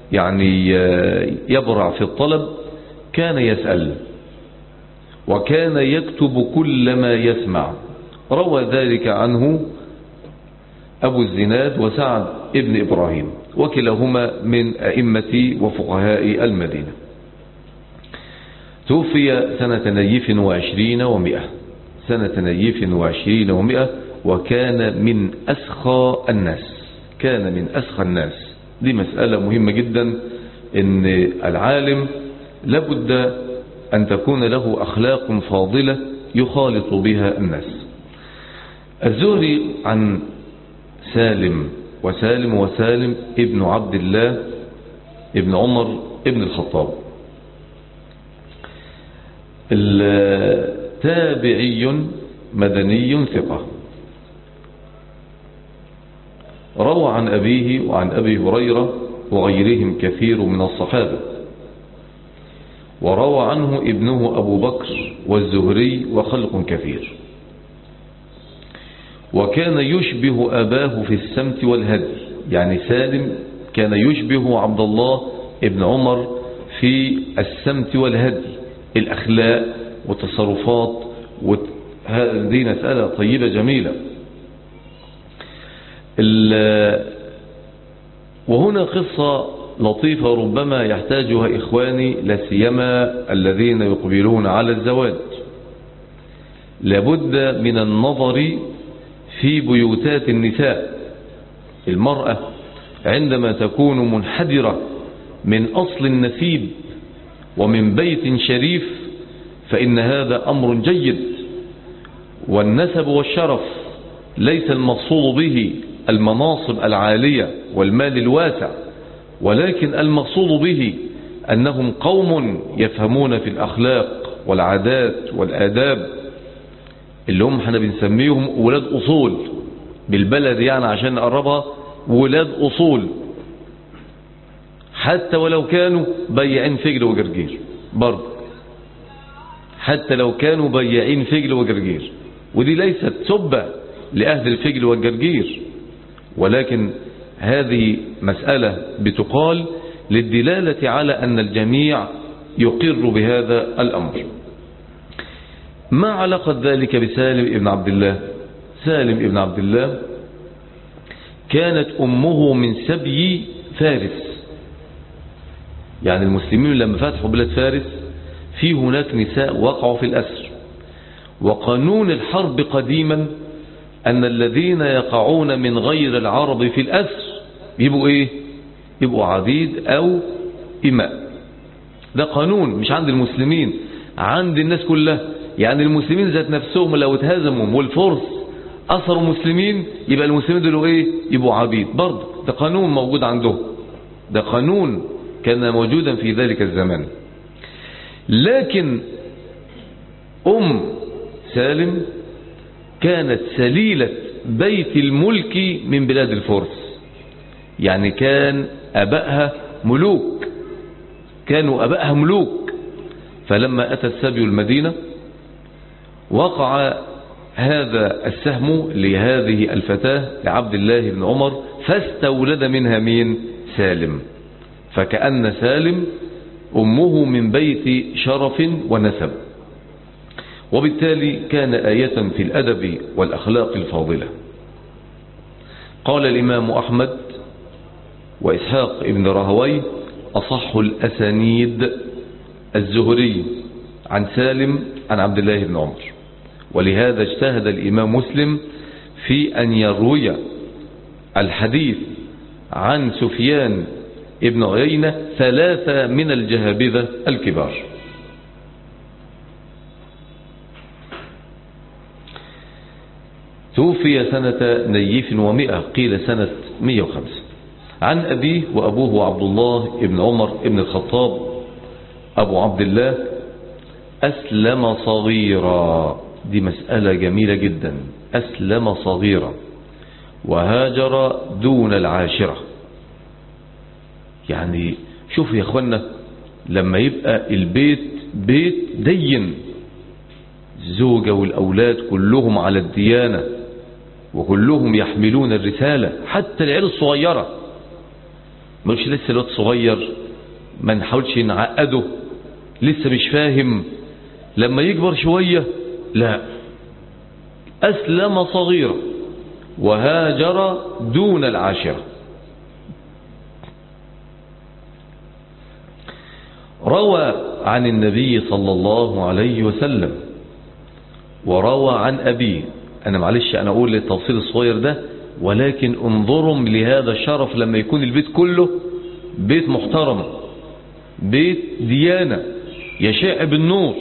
يبرع في الطلب كان يسأل، وكان يكتب كل ما يسمع. روى ذلك عنه أبو الزناد وسعد ابن إبراهيم، وكلاهما من أئمة وفقهاء المدينة. توفي سنة نيف وعشرين ومئة، وكان من أسخى الناس. دي مسألة مهمة جدا، إن العالم لابد أن تكون له أخلاق فاضلة يخالط بها الناس. الزهري عن سالم ابن عبد الله ابن عمر ابن الخطاب، تابعي مدني ثقة، روى عن أبيه وعن أبي هريرة وغيرهم كثير من الصحابة، وروى عنه ابنه أبو بكر والزهري وخلق كثير. وكان يشبه أباه في السمت والهدي، يعني سالم كان يشبه عبد الله ابن عمر في السمت والهدي، الأخلاق والتصرفات، هذه مسألة طيبة جميلة. وهنا قصة لطيفة ربما يحتاجها إخواني، لاسيما الذين يقبلون على الزواج. لابد من النظر في بيوتات النساء. المرأة عندما تكون منحدرة من أصل النسيب ومن بيت شريف فإن هذا أمر جيد. والنسب والشرف ليس المقصود به المناصب العالية والمال الواسع، ولكن المقصود به أنهم قوم يفهمون في الأخلاق والعادات والآداب، اللي هم احنا بنسميهم ولاد أصول بالبلد، يعني عشان نقربها ولاد أصول، حتى ولو كانوا بياعين فجل وجرجير، برضه حتى لو كانوا بياعين فجل وجرجير. ودي ليست سبة لأهل الفجل والجرجير، ولكن هذه مسألة بتقال للدلالة على أن الجميع يقر بهذا الأمر. ما علاقة ذلك بسالم ابن عبد الله؟ سالم ابن عبد الله كانت أمه من سبي فارس، يعني المسلمين لما فتحوا بلاد فارس في هناك نساء وقعوا في الأسر، وقانون الحرب قديما أن الذين يقعون من غير العرب في الأسر يبقوا إيه؟ يبقوا عبيد أو إماء. ده قانون مش عند المسلمين، عند الناس كلها. يعني المسلمين ذات نفسهم لو اتهزموا والفرس أثروا مسلمين يبقى المسلمين دول إيه؟ يبقوا عبيد برضه. ده قانون موجود عندهم، ده قانون كان موجودا في ذلك الزمان. لكن سالم كانت سليلة بيت الملك من بلاد الفرس، يعني كان أبائها ملوك، كانوا أبائها ملوك. فلما أتى السبي المدينة وقع هذا السهم لهذه الفتاة لعبد الله بن عمر، فاستولد منها مين؟ سالم. فكأن سالم أمه من بيت شرف ونسب، وبالتالي كان آية في الأدب والأخلاق الفاضلة. قال الإمام أحمد وإسحاق ابن راهويه أصح الأسانيد الزهري عن سالم عن عبد الله بن عمر، ولهذا اجتهد الإمام مسلم في أن يروي الحديث عن سفيان ابن عيينة 3 من الجهابذة الكبار. توفي سنة نيف و100، قيل سنة 105. عن أبيه، وأبوه عبد الله بن عمر بن الخطاب أبو عبد الله، أسلم صغيرا. دي مسألة جميلة جدا. أسلم صغيرا وهاجر دون العاشرة. يعني شوف يا أخوانا، لما يبقى البيت بيت دين، الزوجة والأولاد كلهم على الديانة وكلهم يحملون الرسالة، حتى العيال الصغيرة، مش لسه الوقت صغير، ما نحاولش نعقده، لسه مش فاهم، لما يكبر شوية لا. أسلم صغيرا وهاجر دون العاشرة. روى عن النبي صلى الله عليه وسلم وروى عن أبيه. أنا معلش أنا أقول للتفصيل الصغير ده، ولكن انظروا لهذا الشرف لما يكون البيت كله بيت محترم، بيت ديانة يشع بالنور.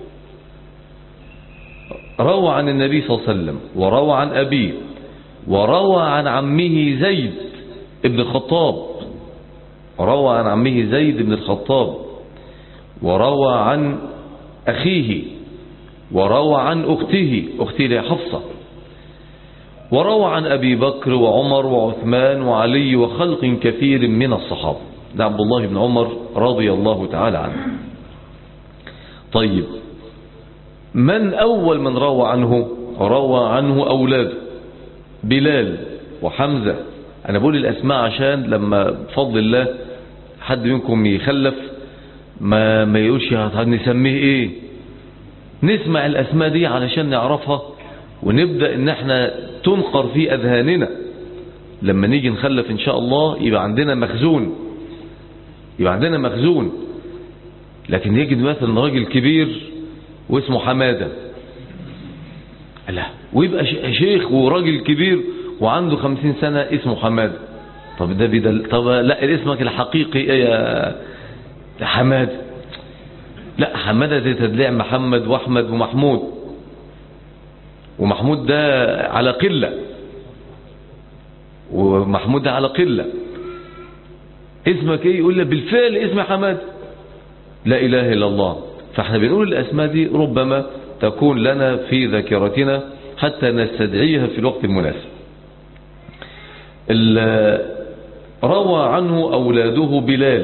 روى عن النبي صلى الله عليه وسلم وروى عن أبيه وروى عن عمه زيد بن الخطاب، روى عن عمه زيد بن الخطاب، وروى عن أخيه، وروى عن أخته حفصة، وروى عن أبي بكر وعمر وعثمان وعلي وخلق كثير من الصحابة. ده عبد الله بن عمر رضي الله تعالى عنه. طيب، من أول من روى عنه؟ روى عنه أولاده بلال وحمزة. أنا بقول الأسماء عشان لما بفضل الله حد منكم يخلف ما يقولش هنسميه إيه. نسمع الأسماء دي علشان نعرفها ونبدأ إن احنا تنقر في أذهاننا، لما نيجي نخلف إن شاء الله يبقى عندنا مخزون، يبقى عندنا مخزون. لكن يجد مثلا راجل كبير واسمه حمادة، لا، ويبقى شيخ وراجل كبير وعنده 50 سنة اسمه حمادة. طب ده طب لا، اسمك الحقيقي ايه يا حمادة؟ لا، حمادة زي تدليع محمد واحمد ومحمود، ومحمود ده على قلة، ومحمود ده على قلة. اسمك ايه؟ يقول لك بالفعل اسمي حمادة. لا اله الا الله. فاحنا بنقول الاسماء دي ربما تكون لنا في ذاكرتنا حتى نستدعيها في الوقت المناسب. روى عنه أولاده بلال،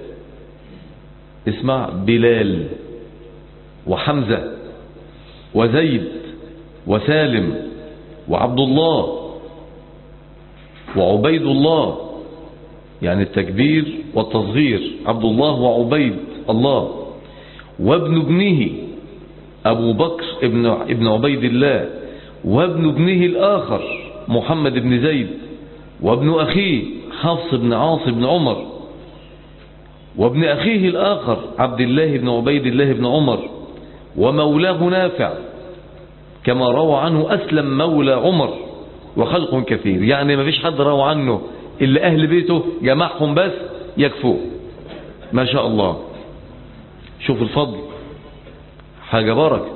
اسمع، بلال وحمزة وزيد وسالم وعبد الله وعبيد الله، يعني التكبير والتصغير، عبد الله وعبيد الله، وابن ابنه أبو بكر ابن عبيد الله، وابن ابنه الآخر محمد بن زيد، وابن أخيه حفص بن عاص بن عمر، وابن أخيه الآخر عبد الله بن عبيد الله بن عمر، ومولاه نافع، كما روى عنه أسلم مولى عمر، وخلق كثير. يعني ما فيش حد روى عنه إلا أهل بيته جمعهم بس يكفوه، ما شاء الله. شوف الفضل، حاجة بركة،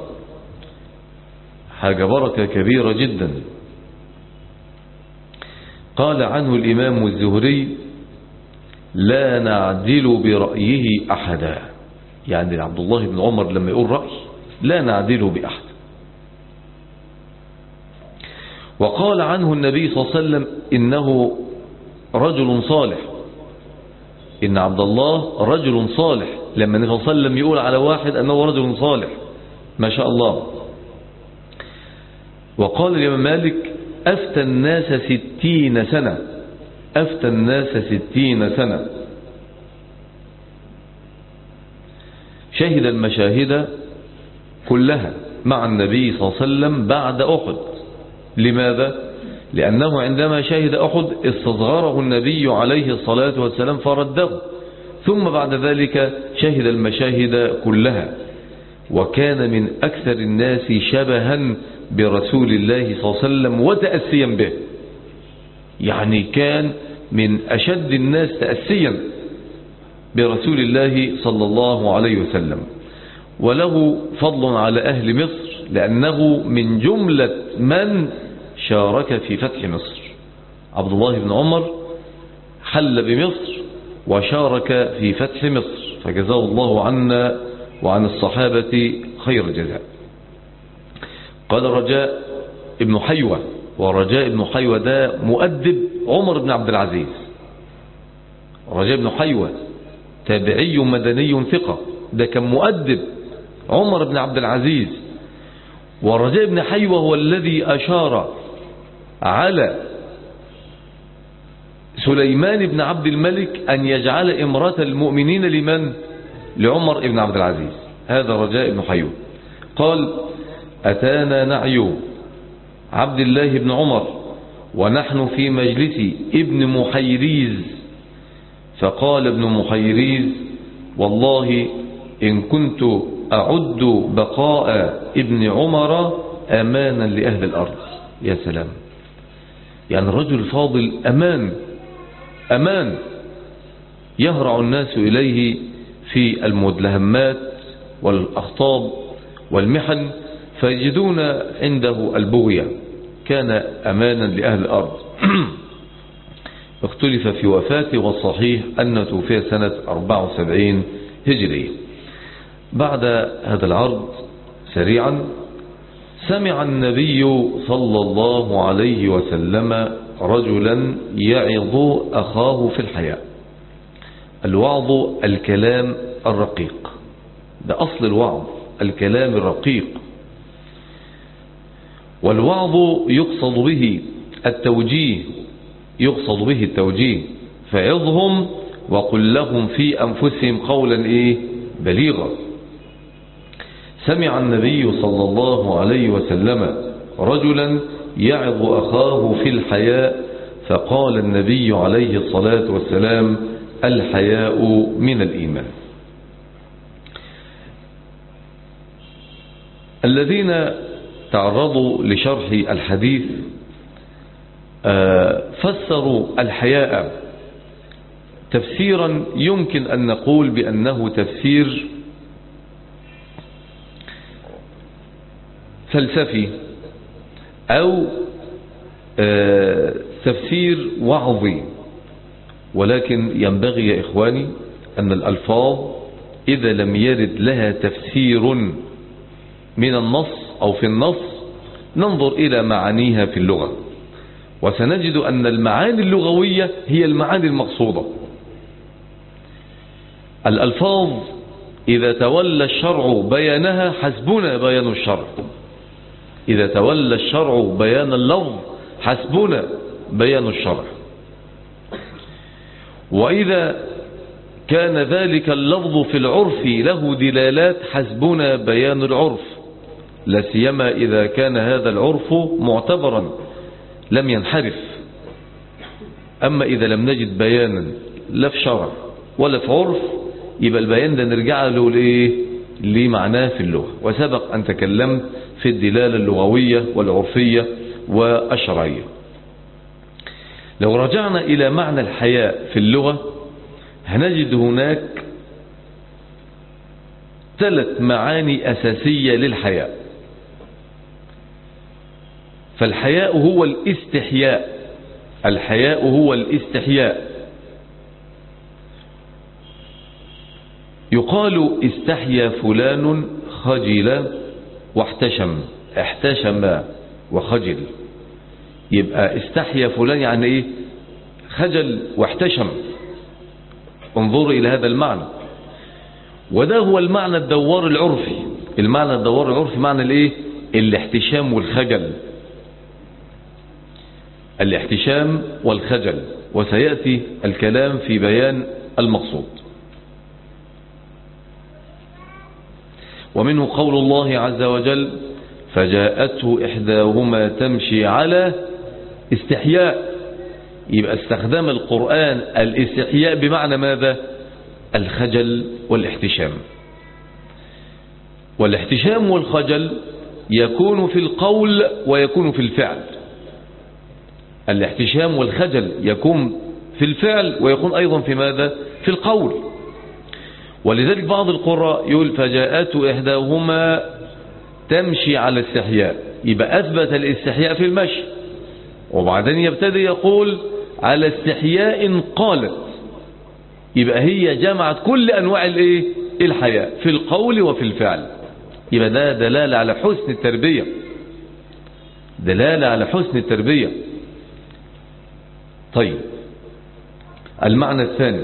حاجة بركة كبيرة جدا. قال عنه الإمام الزهري: لا نعدل برأيه أحدا. يعني عبد الله بن عمر لما يقول رأي لا نعدل بأحد. وقال عنه النبي صلى الله عليه وسلم: إنه رجل صالح. إن عبد الله رجل صالح. لما النبي صلى الله عليه وسلم يقول على واحد أنه رجل صالح، ما شاء الله. وقال الإمام مالك: أفتى الناس 60 سنة. أفتى الناس 60 سنة. شهد المشاهد كلها مع النبي صلى الله عليه وسلم بعد أحد. لماذا؟ لأنه عندما شهد أحد استصغره النبي عليه الصلاة والسلام فرده، ثم بعد ذلك شهد المشاهد كلها، وكان من أكثر الناس شبها برسول الله صلى الله عليه وسلم وتأسيا به. يعني كان من أشد الناس تأسيا برسول الله صلى الله عليه وسلم، وله فضل على أهل مصر، لأنه من جملة من شارك في فتح مصر. عبد الله بن عمر حل بمصر وشارك في فتح مصر، فجزاه الله عنا وعن الصحابة خير الجزاء. قال رجاء ابن حيوة، ورجاء ابن حيوة ده مؤدب عمر بن عبد العزيز. رجاء ابن حيوة تابعي مدني ثقة، ده كان مؤدب عمر بن عبد العزيز. ورجاء ابن حيوة هو الذي أشار على سليمان بن عبد الملك أن يجعل امرأة المؤمنين لمن؟ لعمر بن عبد العزيز. هذا رجاء ابن حيوة. قال أتانا نعي عبد الله بن عمر ونحن في مجلس ابن محيريز، فقال ابن محيريز والله إن كنت أعد بقاء ابن عمر أمانا لأهل الأرض. يا سلام، يعني الرجل الفاضل أمان يهرع الناس إليه في المدلهمات والأخطاب والمحن فيجدون عنده البغية. كان أمانا لأهل الأرض. اختلف في وفاته، والصحيح أن توفي سنة 74 هجرية. بعد هذا العرض سريعا، سمع النبي صلى الله عليه وسلم رجلا يعظ أخاه في الحياء. الوعظ الكلام الرقيق، ده أصل الوعظ، الكلام الرقيق. والوعظ يقصد به التوجيه، فعظهم وقل لهم في أنفسهم قولا بليغا. سمع النبي صلى الله عليه وسلم رجلا يعظ أخاه في الحياء، فقال النبي عليه الصلاة والسلام الحياء من الإيمان. الذين تعرضوا لشرح الحديث فسروا الحياء تفسيرا يمكن أن نقول بأنه تفسير فلسفي أو تفسير وعظي، ولكن ينبغي يا إخواني أن الألفاظ إذا لم يرد لها تفسير من النص أو في النص ننظر إلى معانيها في اللغة، وسنجد أن المعاني اللغوية هي المعاني المقصودة. الألفاظ إذا تولى الشرع بيانها حسبنا بيان الشرع، إذا تولى الشرع بيان اللفظ حسبنا بيان الشرع. وإذا كان ذلك اللفظ في العرف له دلالات حسبنا بيان العرف، لا سيما إذا كان هذا العرف معتبرا لم ينحرف. أما إذا لم نجد بيانا لا في شرع ولا في عرف، يبقى البيان ده نرجع له ليه معناه في اللغة. وسبق أن تكلمت في الدلالة اللغوية والعرفية والشرعية. لو رجعنا إلى معنى الحياء في اللغة هنجد هناك 3 معاني أساسية للحياء. فالحياء هو الاستحياء، الحياء هو الاستحياء. يقال استحيا فلان خجل واحتشم، احتشم وخجل. يبقى استحيا فلان يعني ايه؟ خجل واحتشم. انظروا إلى هذا المعنى، وده هو المعنى الدوار العرفي. المعنى الدوار العرفي معنى الايه؟ الاحتشام والخجل، الاحتشام والخجل، وسيأتي الكلام في بيان المقصود. ومنه قول الله عز وجل فجاءته إحداهما تمشي على استحياء. يبقى استخدام القرآن الاستحياء بمعنى ماذا؟ الخجل والاحتشام. والاحتشام والخجل يكون في القول ويكون في الفعل. الاحتشام والخجل يكون في الفعل ويكون أيضا في ماذا؟ في القول. ولذلك بعض القراء يقول فجاءته إحداهما تمشي على الاستحياء، يبقى أثبت الاستحياء في المشي وبعدين يبتدي يقول على استحياء قالت، يبقى هي جمعت كل أنواع الحياء في القول وفي الفعل. يبقى ده دلالة على حسن التربية، دلالة على حسن التربية. طيب المعنى الثاني،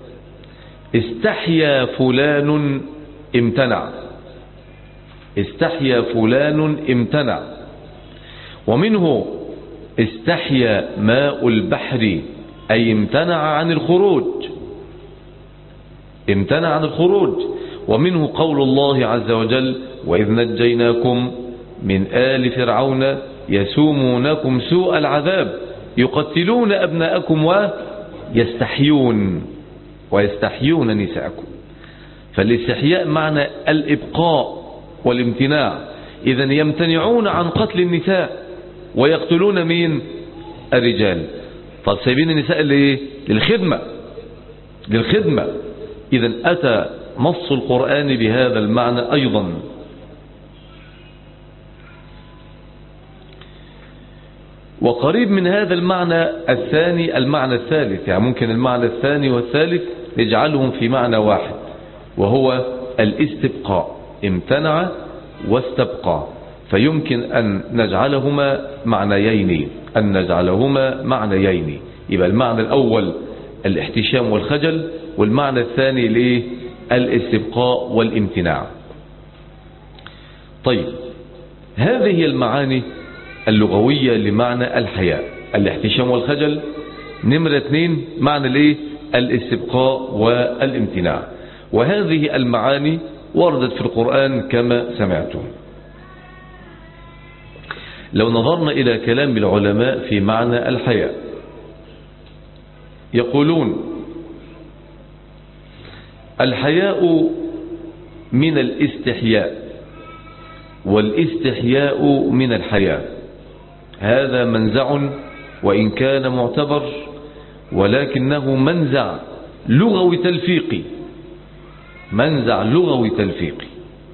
استحيا فلان امتنع، استحيا فلان امتنع. ومنه استحيا ماء البحر، أي امتنع عن الخروج، امتنع عن الخروج. ومنه قول الله عز وجل وإذ نجيناكم من آل فرعون يسومونكم سوء العذاب يقتلون أبناءكم ويستحيون نساءكم. فالاستحياء معنى الإبقاء والامتناع. إذن يمتنعون عن قتل النساء ويقتلون مين؟ الرجال. طب سايبين النساء للخدمة. إذن أتى نص القرآن بهذا المعنى أيضا. وقريب من هذا المعنى الثاني المعنى الثالث، يعني ممكن المعنى الثاني والثالث نجعلهم في معنى واحد، وهو الاستبقاء، امتنع واستبقى. فيمكن أن نجعلهما معنيين، يبقى المعنى الأول الاحتشام والخجل، والمعنى الثاني الاستبقاء والامتناع. طيب هذه المعاني اللغوية لمعنى الحياء، الاحتشام والخجل. نمرة 2 معنى الاستبقاء والامتناع. وهذه المعاني وردت في القرآن كما سمعتم. لو نظرنا إلى كلام العلماء في معنى الحياء، يقولون الحياء من الاستحياء، والاستحياء من الحياء. هذا منزع وإن كان معتبر، ولكنه منزع لغوي تلفيقي.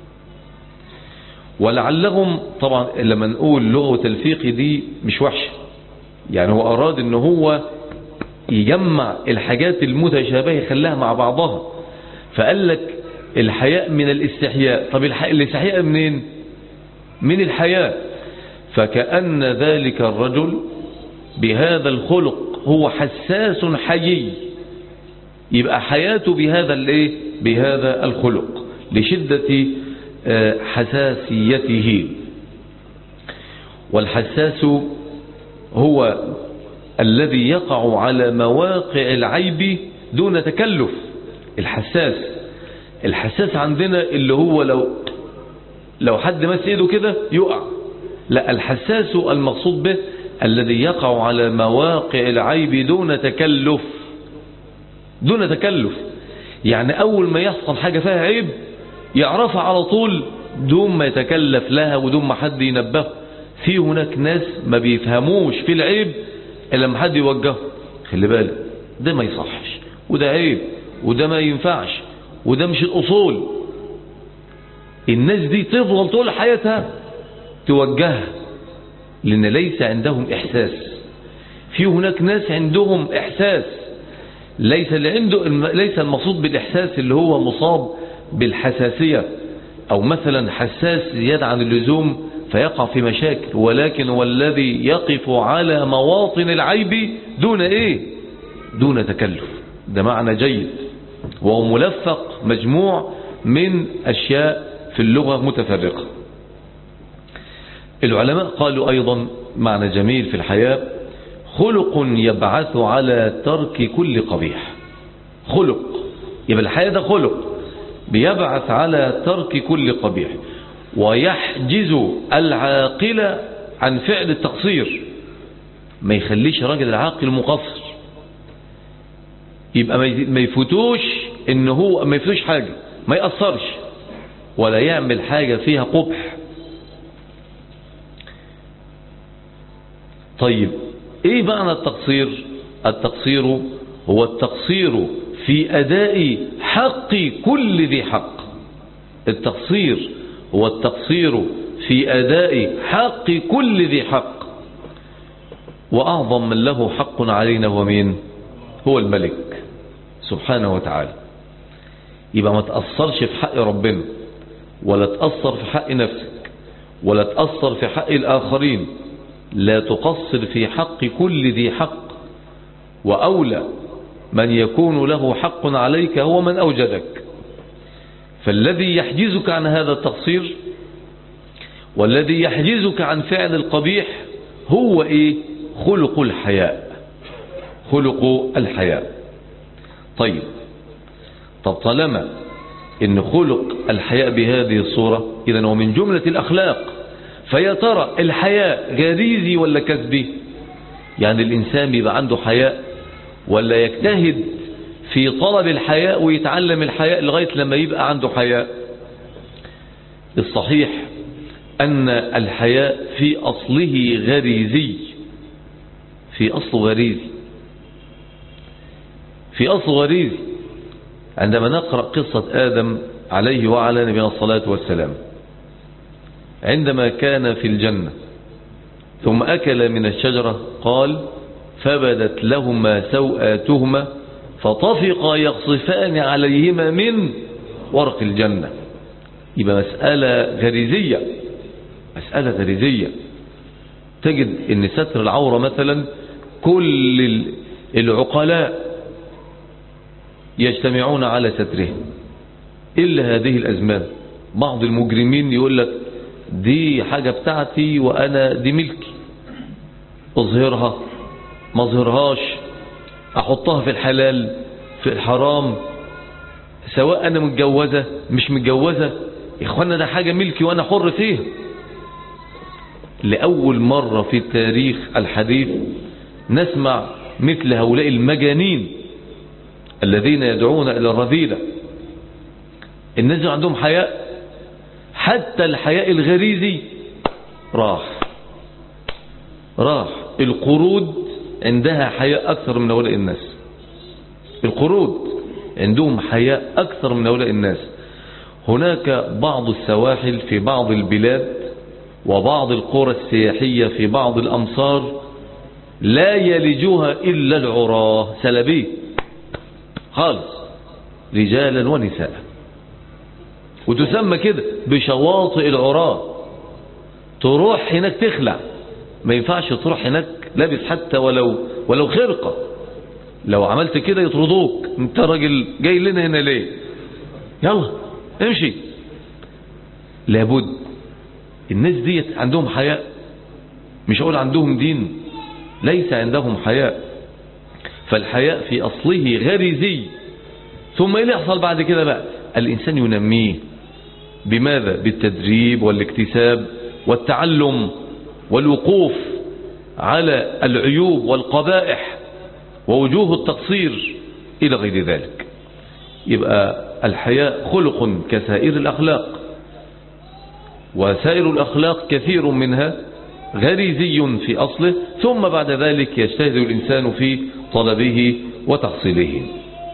ولعلهم طبعا لما نقول لغوي تلفيقي دي مش وحشة، يعني هو أراد ان هو يجمع الحاجات المتشابهة يخليها مع بعضها، فقال لك الحياء من الاستحياء. طب الاستحياء منين؟ من الحياء. فكأن ذلك الرجل بهذا الخلق هو حساس حيي، يبقى حياته بهذا الخلق لشدة حساسيته. والحساس هو الذي يقع على مواقع العيب دون تكلف. الحساس عندنا اللي هو لو حد مس ايده كده يقع، لا، الحساس المقصود به الذي يقع على مواقع العيب دون تكلف. يعني أول ما يحصل حاجة فيها عيب يعرفها على طول دون ما يتكلف لها ودون ما حد ينبهه. في هناك ناس ما بيفهموش في العيب إلا لما حد يوجهه، خلي بالك ده ما يصحش، وده عيب، وده ما ينفعش، وده مش الأصول. الناس دي تفضل طول حياتها توجهها، لأن ليس عندهم إحساس. في هناك ناس عندهم إحساس، ليس المقصود بالإحساس اللي هو مصاب بالحساسية أو مثلا حساس زيادة عن اللزوم فيقع في مشاكل، ولكن هو الذي يقف على مواطن العيب دون تكلف. ده معنى جيد، وهو ملفق مجموع من أشياء في اللغة متفرقة. العلماء قالوا أيضا معنى جميل في الحياء، خلق يبعث على ترك كل قبيح. خلق، يبقى الحياء ده خلق بيبعث على ترك كل قبيح، ويحجز العاقل عن فعل التقصير. ما يخليش راجل العاقل مقصر، يبقى ما يفوتوش ان هو ما يفوتوش حاجة، ما يقصرش ولا يعمل حاجة فيها قبح. طيب ايه معنى التقصير؟ التقصير هو التقصير في أداء حق كل ذي حق. التقصير هو التقصير في أداء حق كل ذي حق. وأعظم من له حق علينا هو مين؟ هو الملك سبحانه وتعالى. يبقى ما تأثرش في حق ربنا، ولا تأثر في حق نفسك، ولا تأثر في حق الآخرين. لا تقصر في حق كل ذي حق، وأولى من يكون له حق عليك هو من أوجدك. فالذي يحجزك عن هذا التقصير، والذي يحجزك عن فعل القبيح، هو إيه؟ خلق الحياء. خلق الحياء. طيب طالما إن خلق الحياء بهذه الصورة، إذن هو من جملة الأخلاق. فيا ترى الحياء غريزي ولا كسبي؟ يعني الإنسان بيبقى عنده حياء، ولا يجتهد في طلب الحياء ويتعلم الحياء لغاية لما يبقى عنده حياء؟ الصحيح أن الحياء في أصله غريزي. في أصله غريزي. في أصله غريزي. عندما نقرأ قصة آدم عليه وعلى نبينا الصلاة والسلام، عندما كان في الجنة ثم أكل من الشجرة، قال فبدت لهما سوآتهما فطفقا يخصفان عليهما من ورق الجنة. يبقى مسألة غريزية. مسألة غريزية. تجد ان ستر العورة مثلا كل العقلاء يجتمعون على ستره إلا هذه الأزمان. بعض المجرمين يقول لك دي حاجة بتاعتي وأنا دي ملكي، أظهرها ما أظهرهاش، أحطها في الحلال في الحرام، سواء أنا متجوزة مش متجوزة، إخوانا ده حاجة ملكي وأنا حر فيها. لأول مرة في التاريخ الحديث نسمع مثل هؤلاء المجانين الذين يدعون إلى الرذيلة. الناس عندهم حياء، حتى الحياء الغريزي راح. القرود عندها حياء أكثر من هؤلاء الناس. القرود عندهم حياء أكثر من هؤلاء الناس. هناك بعض السواحل في بعض البلاد وبعض القرى السياحية في بعض الأمصار لا يلجوها إلا العراه، سلبيه خالص، رجالا ونساء، وتسمى كده بشواطئ العراه. تروح هناك تخلع، ما ينفعش تروح هناك لابس حتى ولو خرقة. لو عملت كده يطردوك، انت راجل جاي لنا هنا ليه؟ يلا امشي. لابد الناس دي عندهم حياء، مش اقول عندهم دين، ليس عندهم حياء. فالحياء في أصله غريزي. ثم إيه اللي يحصل بعد كده بقى؟ الإنسان ينميه. بماذا؟ بالتدريب والاكتساب والتعلم والوقوف على العيوب والقبائح ووجوه التقصير إلى غير ذلك. يبقى الحياء خلق كسائر الأخلاق، وسائر الأخلاق كثير منها غريزي في أصله، ثم بعد ذلك يجتهد الإنسان في طلبه وتحصيله.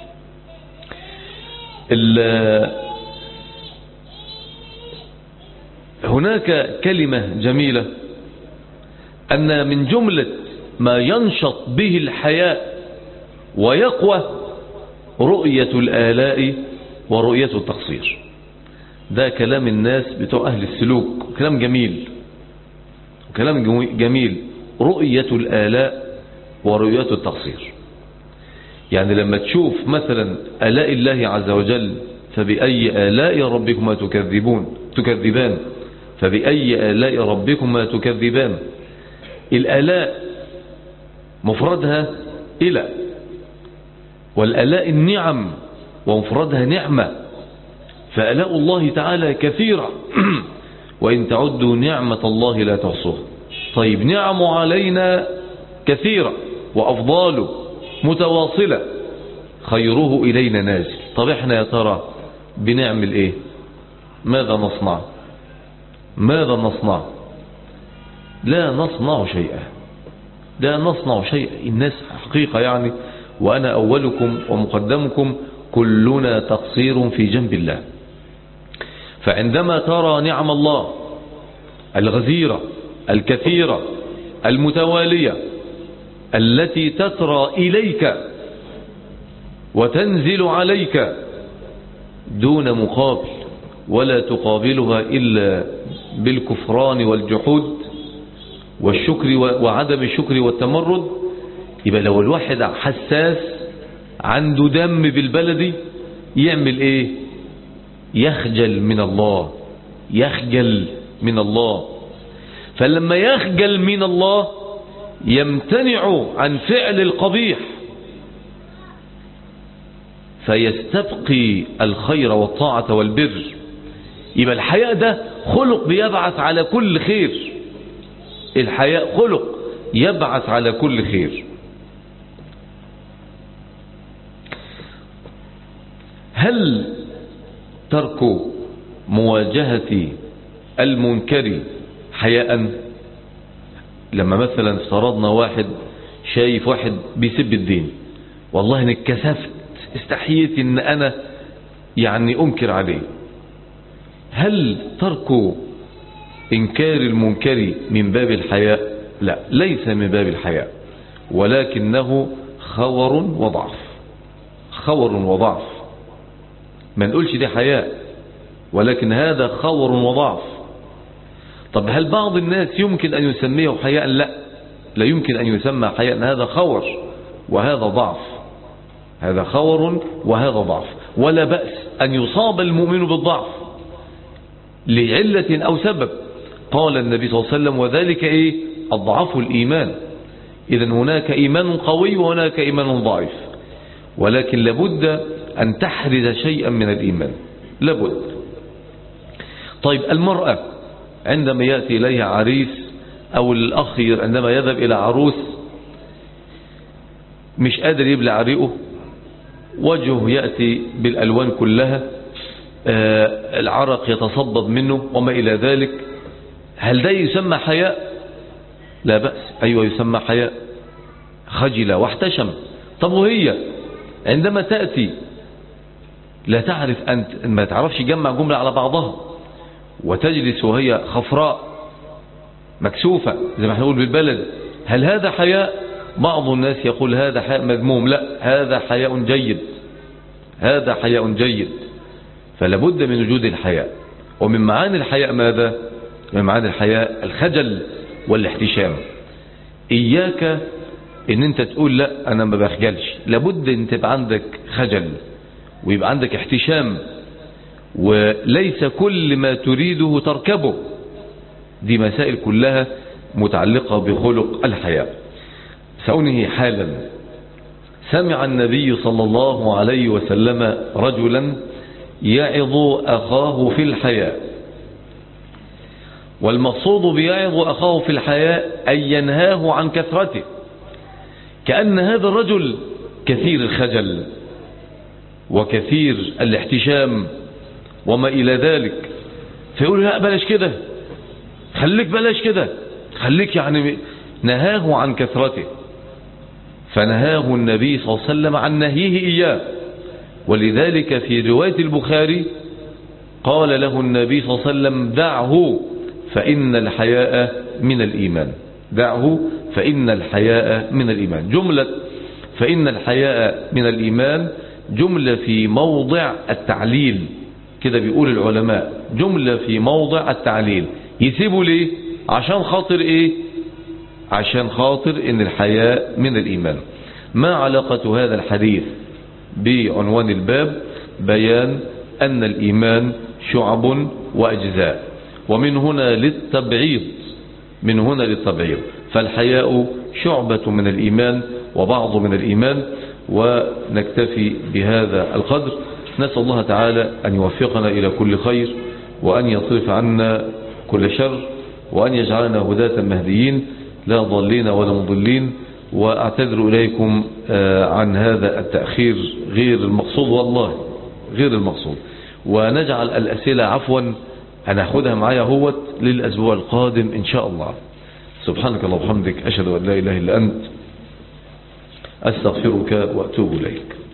هناك كلمة جميلة، أن من جملة ما ينشط به الحياء ويقوى رؤية الآلاء ورؤية التقصير. ده كلام الناس بتوع أهل السلوك، كلام جميل، كلام جميل. رؤية الآلاء ورؤية التقصير، يعني لما تشوف مثلا آلاء الله عز وجل، فبأي آلاء ربكما تكذبان، فبأي آلاء ربكما تكذبان. الآلاء مفردها إلى، والآلاء النعم ومفردها نعمة. فآلاء الله تعالى كثيرة وإن تعدوا نعمة الله لا تحصوها. طيب نعم علينا كثيرة وأفضاله متواصلة، خيره إلينا نازل. طب احنا يا ترى بنعمل ايه؟ ماذا نصنع؟ ماذا نصنع؟ لا نصنع شيئا، لا نصنع شيئا. الناس حقيقة يعني، وأنا أولكم ومقدمكم، كلنا تقصير في جنب الله. فعندما ترى نعم الله الغزيرة الكثيرة المتوالية التي تترى إليك وتنزل عليك دون مقابل، ولا تقابلها إلا بالكفران والجحود والشكر وعدم الشكر والتمرد. يبقى لو الواحد حساس عنده دم بالبلدي يعمل ايه؟ يخجل من الله، يخجل من الله. فلما يخجل من الله يمتنع عن فعل القبيح، فيستبقي الخير والطاعة والبر. يبقى الحياء ده خلق بيبعث على كل خير، الحياء خلق يبعث على كل خير. هل ترك مواجهة المنكر حياء؟ لما مثلا افترضنا واحد شايف واحد بيسب الدين، والله انك كسفت استحييت ان انا يعني انكر عليه، هل ترك انكار المنكر من باب الحياء؟ لا، ليس من باب الحياء، ولكنه خور وضعف، خور وضعف. ما نقولش دي حياء، ولكن هذا خور وضعف. طب هل بعض الناس يمكن أن يسميه حياء؟ لا، لا يمكن أن يسمى حياء، هذا خور وهذا ضعف، هذا خور وهذا ضعف. ولا بأس أن يصاب المؤمن بالضعف لعلة أو سبب. قال النبي صلى الله عليه وسلم: وذلك إيه؟ أضعف الإيمان. إذا هناك إيمان قوي وهناك إيمان ضعيف، ولكن لابد أن تحرز شيئا من الإيمان، لابد. طيب المرأة عندما يأتي إليها عريس، أو الأخ عندما يذهب إلى عروس مش قادر يبلع ريقه، وجهه يأتي بالألوان كلها، العرق يتصبب منه وما إلى ذلك، هل ده يسمى حياء؟ لا بأس، أيوة يسمى حياء، خجل واحتشم. طب وهي عندما تأتي لا تعرف، أنت ما تعرفش جمع جملة على بعضها، وتجلس وهي خفراء مكسوفة زي ما احنا نقول بالبلد، هل هذا حياء؟ بعض الناس يقول هذا حياء مذموم. لا، هذا حياء جيد، هذا حياء جيد. فلا بد من وجود الحياء. ومن معاني الحياء ماذا؟ من معاني الحياء الخجل والاحتشام. إياك ان انت تقول لا انا ما بخجلش، لابد ان تبقى عندك خجل ويبقى عندك احتشام، وليس كل ما تريده تركبه. دي مسائل كلها متعلقة بخلق الحياء. سأنهي حالا. سمع النبي صلى الله عليه وسلم رجلا يعظ أخاه في الحياء، والمقصود بيعظ أخاه في الحياء أن ينهاه عن كثرته، كأن هذا الرجل كثير الخجل وكثير الاحتشام وما إلى ذلك، فيقول لا بلاش كده، خليك بلاش كده، خليك، يعني نهاه عن كثرته. فنهاه النبي صلى الله عليه وسلم عن نهيه إياه. ولذلك في رواية البخاري قال له النبي صلى الله عليه وسلم: دعه فإن الحياء من الإيمان. دعه فإن الحياء من الإيمان. جملة فإن الحياء من الإيمان جملة في موضع التعليل، كده بيقول العلماء، جملة في موضع التعليل. يسيبوا ليه؟ عشان خاطر ايه؟ عشان خاطر ان الحياء من الإيمان. ما علاقة هذا الحديث بعنوان الباب؟ بيان أن الإيمان شعب وأجزاء، ومن هنا للتبعيض، من هنا للتبعيض. فالحياء شعبة من الإيمان وبعض من الإيمان. ونكتفي بهذا القدر. نسأل الله تعالى أن يوفقنا إلى كل خير، وأن يصرف عنا كل شر، وأن يجعلنا هداة مهديين لا ضالين ولا مضلين. وأعتذر إليكم عن هذا التأخير غير المقصود، والله غير المقصود. ونجعل الأسئلة عفوا هناخدها معايا هوت للأسبوع القادم إن شاء الله. سبحانك اللهم وبحمدك، أشهد أن لا إله إلا أنت، أستغفرك وأتوب إليك.